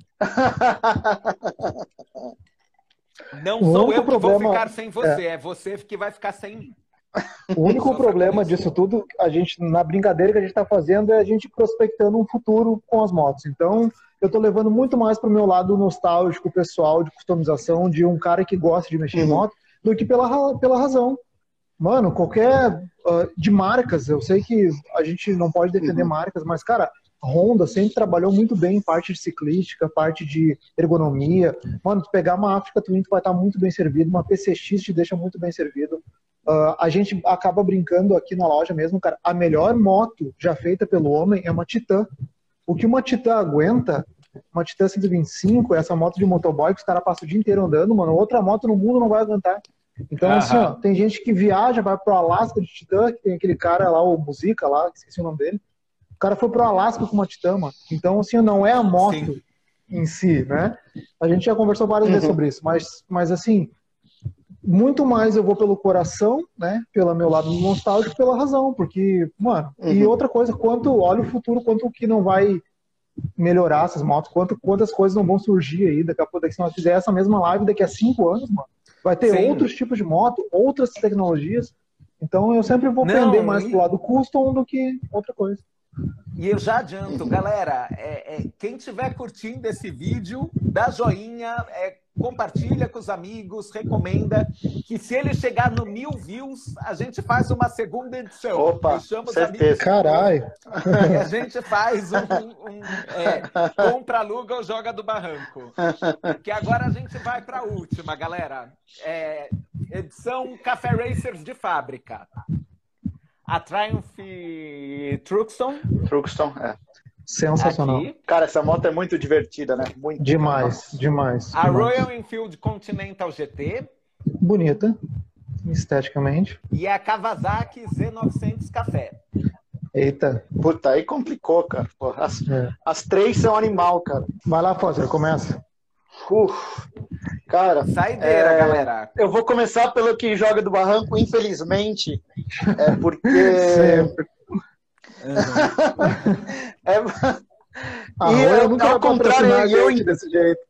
Não sou eu que vou ficar sem você, é você que vai ficar sem mim. O único problema disso tudo, na brincadeira que a gente está fazendo, é a gente prospectando um futuro com as motos. Então, eu estou levando muito mais para o meu lado nostálgico, pessoal, de customização, de um cara que gosta de mexer em moto, do que pela razão. Mano, qualquer... de marcas, eu sei que a gente não pode defender marcas, mas, cara, a Honda sempre trabalhou muito bem em parte de ciclística, parte de ergonomia. Mano, tu pegar uma Africa Twin, tu vai estar muito bem servido, uma PCX te deixa muito bem servido. A gente acaba brincando aqui na loja mesmo, cara, a melhor moto já feita pelo homem é uma Titan. O que uma Titan aguenta, uma Titan 125, essa moto de motoboy que os caras passam o dia inteiro andando, mano, outra moto no mundo não vai aguentar. Então, assim, ó, tem gente que viaja, vai pro Alasca de Titan, que tem aquele cara lá, o Muzica lá, esqueci o nome dele. O cara foi pro Alasca com uma Titan, mano. Então, assim, não é a moto em si, né? A gente já conversou várias vezes sobre isso, mas assim, muito mais eu vou pelo coração, né? Pelo meu lado nostálgico, pela razão, porque, mano, e outra coisa, olha o futuro, quanto que não vai melhorar essas motos, quantas coisas não vão surgir aí, daqui a pouco, se nós fizer essa mesma live daqui a 5 anos, mano, vai ter outros tipos de moto, outras tecnologias, então eu sempre vou pender mais pro lado custom do que outra coisa. E eu já adianto, galera, quem estiver curtindo esse vídeo, dá joinha, compartilha com os amigos, recomenda, que se ele chegar no 1000 views, a gente faz uma segunda edição. Opa, eu chamo os certeza. amigos. Caralho! E a gente faz compra, aluga ou joga do barranco. Que agora a gente vai para a última, galera. Edição Café Racers de fábrica. A Triumph Truxton. Truxton, sensacional. Aqui. Cara, essa moto é muito divertida, né? Muito. Demais, demais. A Royal Enfield Continental GT. Bonita, esteticamente. E a Kawasaki Z900 Café. Eita. Puta, aí complicou, cara. Porra, as três são animal, cara. Vai lá, Foster, começa. Cara, Saideira, galera. Eu vou começar pelo que joga do barranco, infelizmente. Porque... Eu nunca ao contrário, eu desse jeito.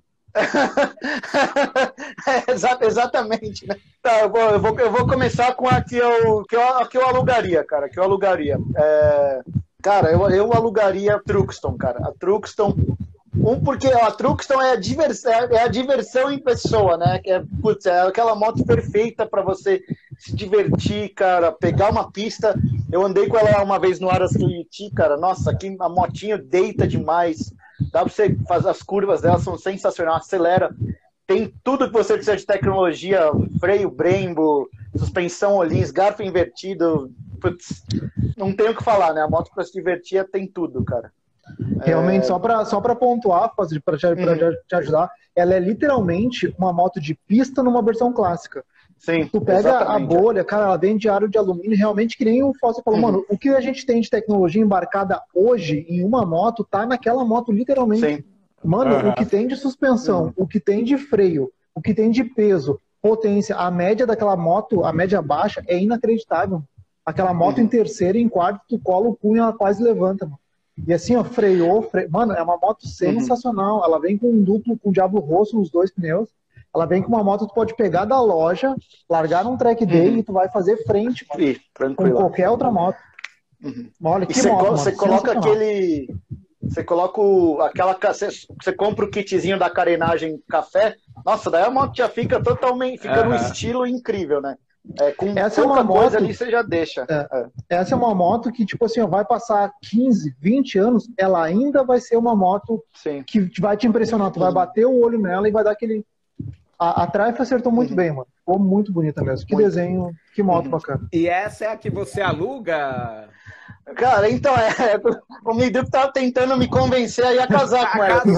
Exatamente, né? Tá, eu vou começar com a que eu alugaria, cara. Que eu alugaria. Cara, eu alugaria a Truxton, cara. A Truxton. Porque a Truxton é a diversão em pessoa, né? É aquela moto perfeita para você se divertir, cara. Pegar uma pista. Eu andei com ela uma vez no Aras Tuiuti, cara. Nossa, aqui a motinho deita demais. Dá pra você fazer, as curvas dela são sensacionais, acelera. Tem tudo que você precisa de tecnologia: freio Brembo, suspensão Öhlins, garfo invertido. Putz, não tenho o que falar, né? A moto para se divertir tem tudo, cara. Realmente, só para pontuar, para te ajudar, ela é literalmente uma moto de pista numa versão clássica. Sim, tu pega a bolha, cara, ela vem de aro de alumínio, realmente que nem o Foster falou, mano, o que a gente tem de tecnologia embarcada hoje em uma moto, tá naquela moto literalmente. Sim. Mano, o que tem de suspensão, o que tem de freio, o que tem de peso, potência, a média daquela moto, a média baixa, é inacreditável. Aquela moto em terceira e em quarto, tu cola o punho e ela quase levanta, mano. E assim, ó, freou. Mano, é uma moto sensacional. Ela vem com um duplo, com diabo rosso nos dois pneus. Ela vem com uma moto que tu pode pegar da loja, largar num track day e tu vai fazer frente, mano, com qualquer outra moto. Olha, que moto, você coloca aquele... Você coloca você compra o kitzinho da carenagem café. Nossa, daí a moto já fica totalmente... Fica num estilo incrível, né? Com essa é uma moto coisa ali você já deixa. Essa é uma moto que, tipo assim, vai passar 15, 20 anos, ela ainda vai ser uma moto que vai te impressionar. Tu vai bater o olho nela e vai dar aquele... A Trife acertou muito bem, mano. Ficou muito bonita mesmo. Que desenho, que moto bacana. E essa é a que você aluga? Cara, então o Midup tava tentando me convencer aí a casar com ela.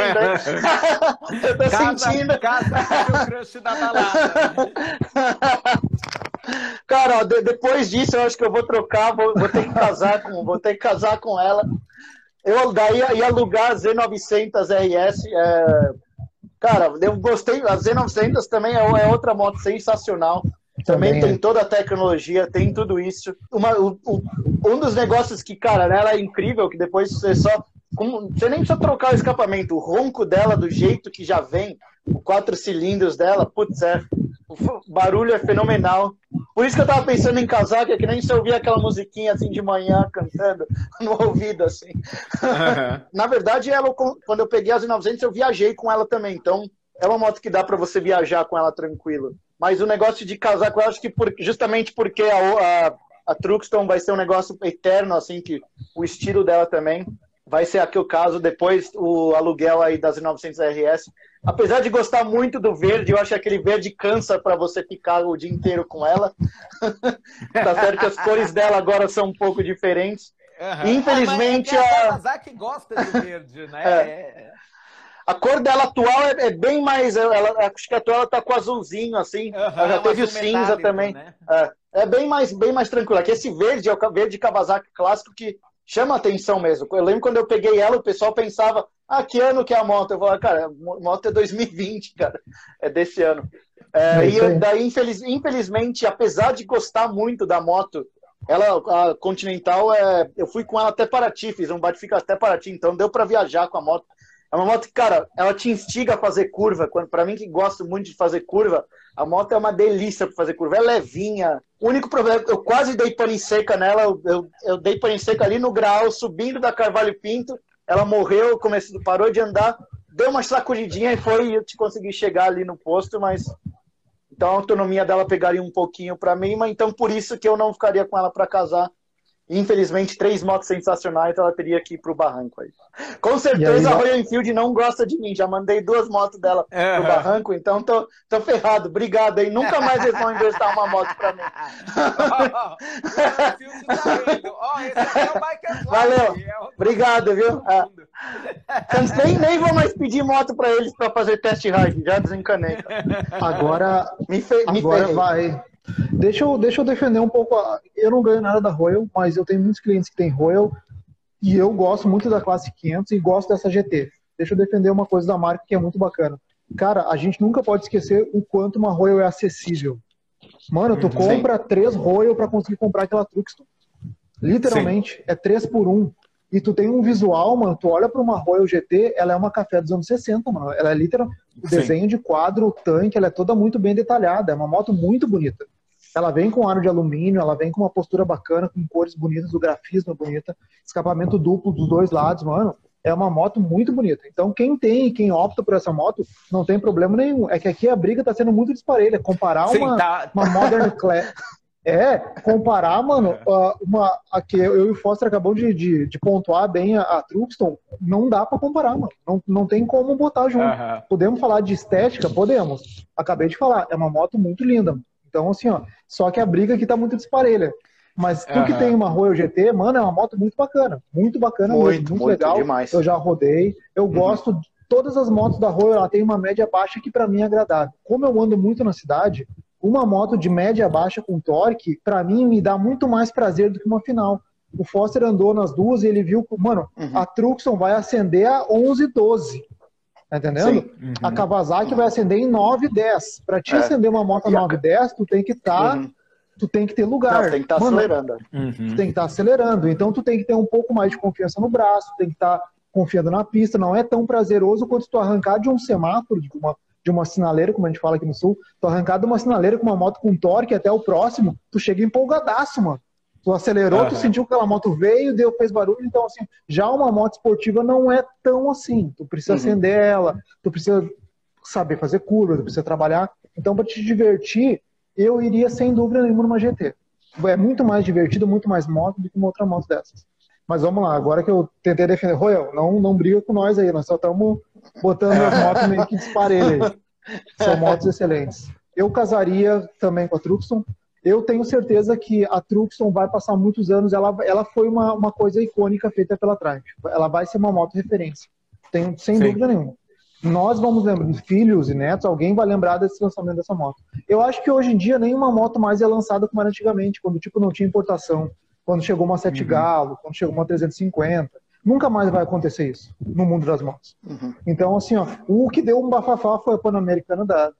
Eu tô sentindo. Casa com o crush da balada. Cara, ó, depois disso eu acho que eu vou trocar, vou ter que casar com ela. Eu daí ia alugar a Z900 RS. Cara, eu gostei. A Z900 também é outra moto sensacional. Também tem toda a tecnologia, tem tudo isso. Um dos negócios que, cara, ela é incrível, que depois você nem precisa trocar o escapamento. O ronco dela, do jeito que já vem, os 4 cilindros dela, putz, o barulho é fenomenal. Por isso que eu tava pensando em casar, que é que nem se eu ouvir aquela musiquinha assim de manhã, cantando no ouvido, assim. Na verdade, quando eu peguei a Z900, eu viajei com ela também. Então, é uma moto que dá pra você viajar com ela tranquilo. Mas o negócio de casar com ela, acho que justamente porque a Truxton vai ser um negócio eterno, assim, que o estilo dela também vai ser aqui o caso. Depois o aluguel aí das 900 RS. Apesar de gostar muito do verde, eu acho que aquele verde cansa para você ficar o dia inteiro com ela. Tá certo que as cores dela agora são um pouco diferentes. Infelizmente a Kawasaki gosta de verde, né? A cor dela atual é bem mais... acho que a atual ela tá com azulzinho, assim. Ela já teve o cinza também. Né? É bem mais tranquilo. Aqui esse verde é o verde Kawasaki clássico que chama atenção mesmo. Eu lembro quando eu peguei ela, o pessoal pensava, que ano que é a moto? Eu falava, cara, a moto é 2020, cara. É desse ano. E daí, infelizmente, apesar de gostar muito da moto, a Continental, eu fui com ela até Paraty, fiz um bate-fica até Paraty, então deu para viajar com a moto. É uma moto que, cara, ela te instiga a fazer curva. Pra mim, que gosto muito de fazer curva, a moto é uma delícia para fazer curva. É levinha. O único problema, eu quase dei pane seca nela. Eu dei pane seca ali no grau, subindo da Carvalho Pinto. Ela morreu, parou de andar, deu uma sacudidinha e eu consegui chegar ali no posto, mas... Então a autonomia dela pegaria um pouquinho para mim, mas então por isso que eu não ficaria com ela para casar. Infelizmente, 3 motos sensacionais, ela teria que ir pro barranco aí. Com certeza a Royal Enfield não gosta de mim. Já mandei 2 motos dela pro barranco, então tô ferrado. Obrigado aí. Nunca mais eles vão emprestar uma moto pra mim. Esse aqui é o Biker Fly. Valeu. Obrigado, viu? Nem vou mais pedir moto para eles para fazer test ride, já desencanei. Agora, Me agora ferrei. vai. Deixa eu defender um pouco. Eu não ganho nada da Royal, mas eu tenho muitos clientes que têm Royal e eu gosto muito da classe 500 e gosto dessa GT. Deixa eu defender uma coisa da marca que é muito bacana. Cara, a gente nunca pode esquecer o quanto uma Royal é acessível. Mano, tu compra 3 Royal para conseguir comprar aquela Truxton. Literalmente, é 3 por 1. E tu tem um visual, mano, tu olha para uma Royal GT, ela é uma café dos anos 60, mano. Ela é literalmente o desenho de quadro, o tanque, ela é toda muito bem detalhada. É uma moto muito bonita. Ela vem com aro de alumínio, ela vem com uma postura bacana, com cores bonitas, o grafismo é bonita, escapamento duplo dos dois lados, mano. É uma moto muito bonita. Então, quem opta por essa moto, não tem problema nenhum. É que aqui a briga tá sendo muito disparelha. Comparar uma Modern Classic... comparar, mano, aqui eu e o Foster acabamos de pontuar bem a Truxton, não dá pra comparar, mano. Não tem como botar junto. Podemos falar de estética? Podemos. Acabei de falar, é uma moto muito linda, mano. Então, assim, ó, só que a briga aqui tá muito disparelha. Mas tu que tem uma Royal GT, mano, é uma moto muito bacana mesmo, muito legal. Demais. Eu já rodei, eu gosto de todas as motos da Royal, ela tem uma média baixa que pra mim é agradável. Como eu ando muito na cidade, uma moto de média baixa com torque, pra mim, me dá muito mais prazer do que uma final. O Foster andou nas duas e ele viu, mano, a Truxton vai acender a 11, 12. Tá entendendo? A Kawasaki vai acender em 9, 10. Pra te acender uma moto a 9, 10, tu tem que estar... Tu tem que ter lugar. Não, tem que estar acelerando. Tu tem que estar acelerando. Então tu tem que ter um pouco mais de confiança no braço, tem que estar confiando na pista. Não é tão prazeroso quanto tu arrancar de um semáforo, de uma sinaleira, como a gente fala aqui no sul. Tu arrancar de uma sinaleira com uma moto com torque até o próximo, tu chega empolgadaço, mano. Tu acelerou, tu sentiu que aquela moto veio, fez barulho. Então, assim, já uma moto esportiva não é tão assim. Tu precisa acender ela, tu precisa saber fazer curva, tu precisa trabalhar. Então, para te divertir, eu iria sem dúvida nenhuma numa GT. É muito mais divertido, muito mais moto do que uma outra moto dessas. Mas vamos lá, agora que eu tentei defender, Royal, não briga com nós aí, nós só estamos botando as motos meio que disparelhas aí. São motos excelentes. Eu casaria também com a Truxton. Eu tenho certeza que a Truxton vai passar muitos anos, ela foi uma coisa icônica feita pela Triumph. Ela vai ser uma moto referência, sem dúvida nenhuma. Nós vamos lembrar, filhos e netos, alguém vai lembrar desse lançamento dessa moto. Eu acho que hoje em dia nenhuma moto mais é lançada como era antigamente, quando tipo não tinha importação, quando chegou uma 7 Galo, quando chegou uma 350. Nunca mais vai acontecer isso no mundo das motos. Então, assim, ó, o que deu um bafafá foi a Pan-Americana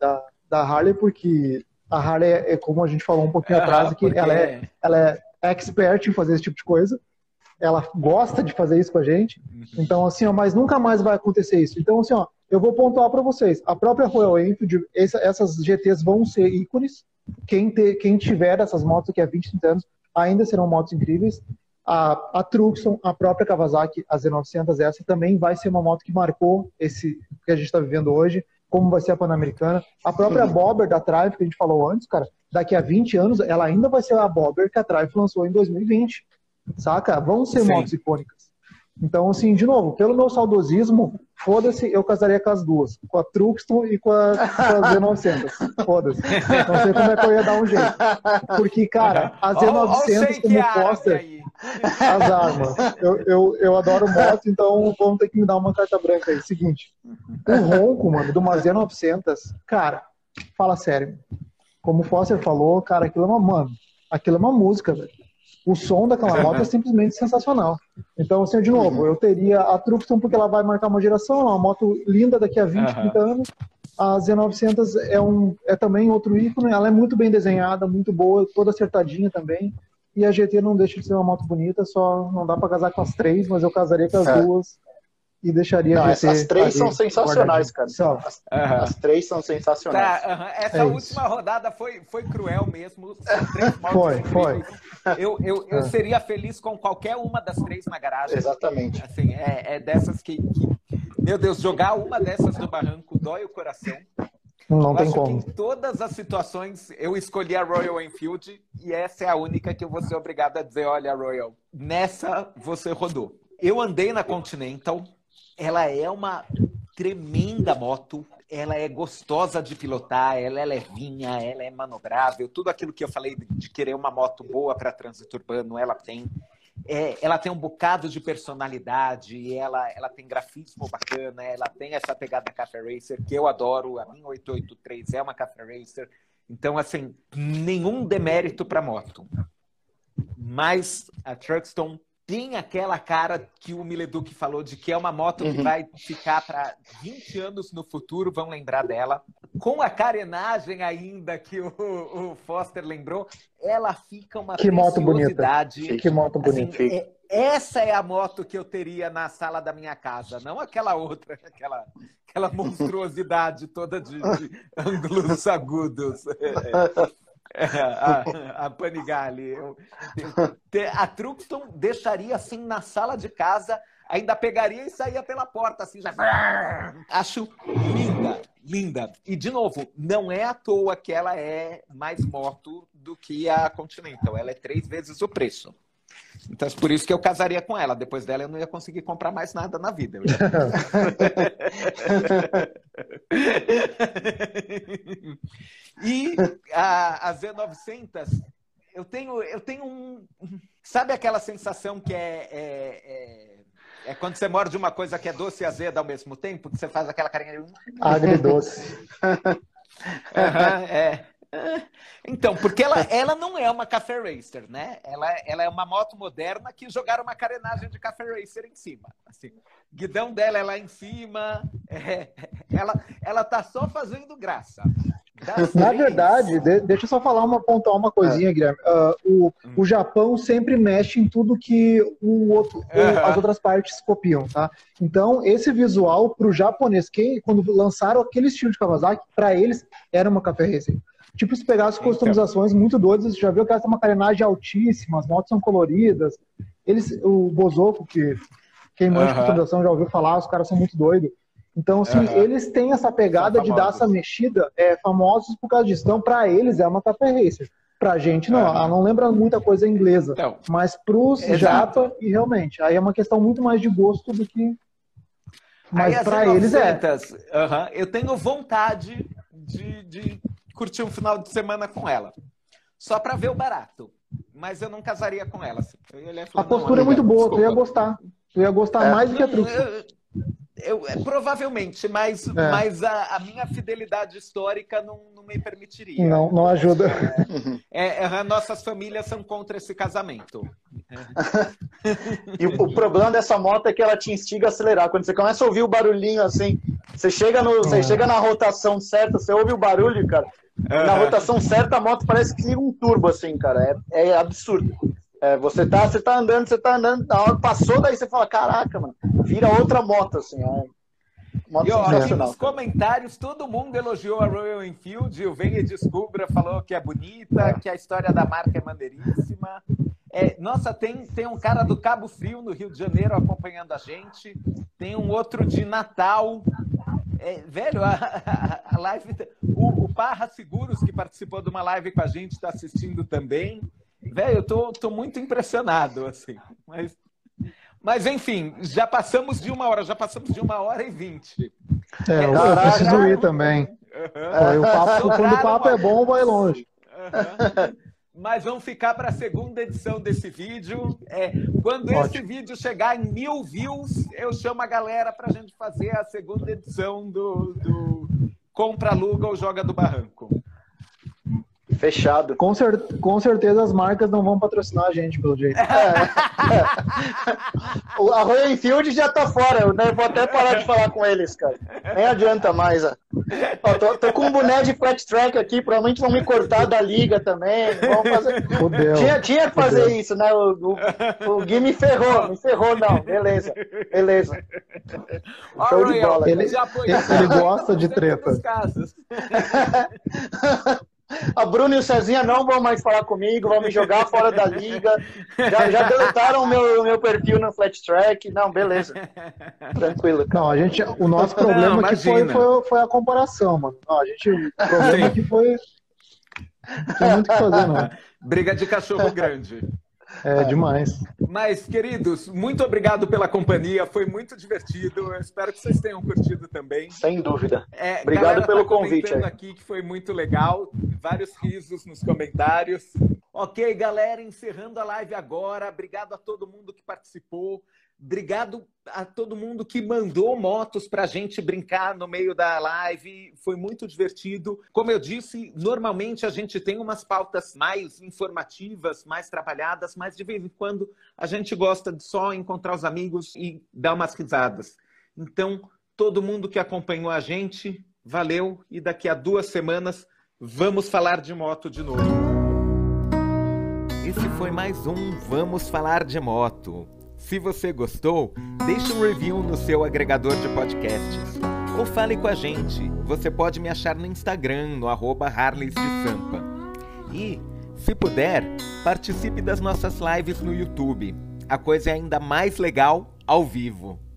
da Harley, porque a Harley é como a gente falou um pouquinho atrás, que ela é expert em fazer esse tipo de coisa. Ela gosta de fazer isso com a gente. Então, assim, ó, mas nunca mais vai acontecer isso. Então, assim, ó, eu vou pontuar para vocês. A própria Royal Enfield, essas GTs vão ser ícones. Quem tiver essas motos aqui há 20, 30 anos, ainda serão motos incríveis. A Truxton, a própria Kawasaki, a Z900, essa também vai ser uma moto que marcou esse que a gente está vivendo hoje, como vai ser a Pan-Americana. A própria Bobber da Triumph, que a gente falou antes, cara, daqui a 20 anos, ela ainda vai ser a Bobber que a Triumph lançou em 2020. Saca? Vão ser motos icônicas. Então, assim, de novo, pelo meu saudosismo, foda-se, eu casaria com as duas. Com a Truxton e com a Z900. Foda-se. Não sei como é que eu ia dar um jeito. Porque, cara, a Z900 como Foster... As armas. Eu adoro moto, então vamos ter que me dar uma carta branca aí. Seguinte, o ronco, mano, de uma Z900, cara, fala sério. Como o Foster falou, cara, aquilo é uma música, velho. O som daquela moto é simplesmente sensacional. Então, assim, de novo, eu teria a Truxton porque ela vai marcar uma geração, é uma moto linda daqui a 20, 30 anos. A Z900 é também outro ícone, ela é muito bem desenhada, muito boa, toda acertadinha também. E a GT não deixa de ser uma moto bonita, só não dá pra casar com as 3, mas eu casaria com as duas e deixaria a GT. As 3 são sensacionais, cara. As 3 são sensacionais. Tá, essa última rodada foi cruel mesmo. São 3 motos foi. Eu seria feliz com qualquer uma das 3 na garagem. Exatamente. Assim, é dessas que... Meu Deus, jogar uma dessas no barranco dói o coração. Não tem como. Em todas as situações, eu escolhi a Royal Enfield e essa é a única que eu vou ser obrigado a dizer, olha, Royal, nessa você rodou. Eu andei na Continental, ela é uma tremenda moto, ela é gostosa de pilotar, ela é levinha, ela é manobrável, tudo aquilo que eu falei de querer uma moto boa para trânsito urbano, ela tem. ela tem um bocado de personalidade, ela tem grafismo bacana, ela tem essa pegada Cafe Racer, que eu adoro. A minha 883 é uma Cafe Racer. Então, assim, nenhum demérito para moto. Mas a Truxton tem aquela cara que o Mileduc falou, de que é uma moto que vai ficar para 20 anos no futuro, vão lembrar dela. Com a carenagem ainda que o Foster lembrou, ela fica uma preciosidade. Que moto bonita. Assim, essa é a moto que eu teria na sala da minha casa, não aquela outra, aquela monstruosidade toda de ângulos agudos. A Panigale. A Truxton deixaria assim na sala de casa, ainda pegaria e saía pela porta, assim, já. Acho linda, linda. E, de novo, não é à toa que ela é mais moto do que a Continental. Ela é 3 vezes o preço. Então, é por isso que eu casaria com ela. Depois dela, eu não ia conseguir comprar mais nada na vida. E a Z900, eu tenho sabe aquela sensação que é quando você morde uma coisa que é doce e azeda ao mesmo tempo, que você faz aquela carinha... Agridoce. Então, porque ela não é uma Cafe Racer, né? Ela é uma moto moderna que jogaram uma carenagem de Cafe Racer em cima. Assim, o guidão dela é lá em cima, ela tá só fazendo graça. Na verdade, deixa eu só pontuar uma coisinha, Guilherme. O Japão sempre mexe em tudo que as outras partes copiam, tá? Então, esse visual pro japonês, quando lançaram aquele estilo de Kawasaki, para eles era uma Cafe Racer. Tipo, se pegasse customizações muito doidas, você já viu que ela tem uma carenagem altíssima, as motos são coloridas. O Bozoku, que quem manja de customização já ouviu falar, os caras são muito doidos. Então, assim, eles têm essa pegada de dar essa mexida, famosos por causa disso. Então, pra eles é uma Cafe Racer. Pra gente, não. Ela não lembra muita coisa inglesa. Então, mas pros japa, e realmente, aí é uma questão muito mais de gosto do que... Mas pra eles eu tenho vontade de curtir um final de semana com ela. Só pra ver o barato. Mas eu não casaria com ela. Assim. A postura é muito boa, tu ia gostar. Tu ia gostar mais do que a Truxton. Provavelmente, mas a minha fidelidade histórica não me permitiria. Não ajuda. Nossas famílias são contra esse casamento. E o problema dessa moto é que ela te instiga a acelerar. Quando você começa a ouvir o barulhinho assim, você chega na rotação certa, você ouve o barulho, cara. Na rotação certa, a moto parece que liga um turbo, assim, cara. É absurdo. Você tá andando, na hora que passou, daí você fala, caraca, mano, vira outra moto, assim. E aqui nos comentários, todo mundo elogiou a Royal Enfield, o Venha e Descubra falou que é bonita, que a história da marca é maneiríssima. Nossa, tem um cara do Cabo Frio, no Rio de Janeiro, acompanhando a gente. Tem um outro de Natal. Velho, a live... O Parra Seguros, que participou de uma live com a gente, está assistindo também. Velho, eu tô muito impressionado, assim. Mas, enfim, já passamos de 1 hora, já passamos de 1h20. Eu preciso ir também. Quando o papo é bom, vai longe. Mas vamos ficar para a segunda edição desse vídeo. Quando esse vídeo chegar em 1000 views, eu chamo a galera para a gente fazer a segunda edição do Compra, Aluga ou Joga do Barranco. Fechado. Com certeza as marcas não vão patrocinar a gente, pelo jeito. A Royal Enfield já tá fora, eu vou até parar de falar com eles, cara. Nem adianta mais. Tô com um boné de flat track aqui, provavelmente vão me cortar da liga também. Vão fazer... Tinha que fazer isso, né? O Gui me ferrou, não. Beleza. Show de bola. Ele gosta de treta. A Bruna e o Cezinha não vão mais falar comigo, vão me jogar fora da liga. Já deletaram o meu perfil no Flat Track. Não, beleza. Tranquilo. Não, o nosso problema aqui foi a comparação, mano. Não, o problema aqui foi... Não tinha muito o que fazer, não. Briga de cachorro grande. Demais. Mas, queridos, muito obrigado pela companhia. Foi muito divertido. Eu espero que vocês tenham curtido também. Sem dúvida. Obrigado pelo convite. Aqui que foi muito legal. Vários risos nos comentários. Ok, galera, encerrando a live agora. Obrigado a todo mundo que participou. Obrigado a todo mundo que mandou motos para a gente brincar no meio da live. Foi muito divertido. Como eu disse, normalmente a gente tem umas pautas mais informativas, mais trabalhadas, mas de vez em quando a gente gosta de só encontrar os amigos e dar umas risadas. Então, todo mundo que acompanhou a gente, valeu. E daqui a 2 semanas vamos falar de moto de novo. Esse foi mais um Vamos Falar de Moto. Se você gostou, deixe um review no seu agregador de podcasts. Ou fale com a gente. Você pode me achar no Instagram, no @harleysdesampa. E, se puder, participe das nossas lives no YouTube. A coisa é ainda mais legal ao vivo.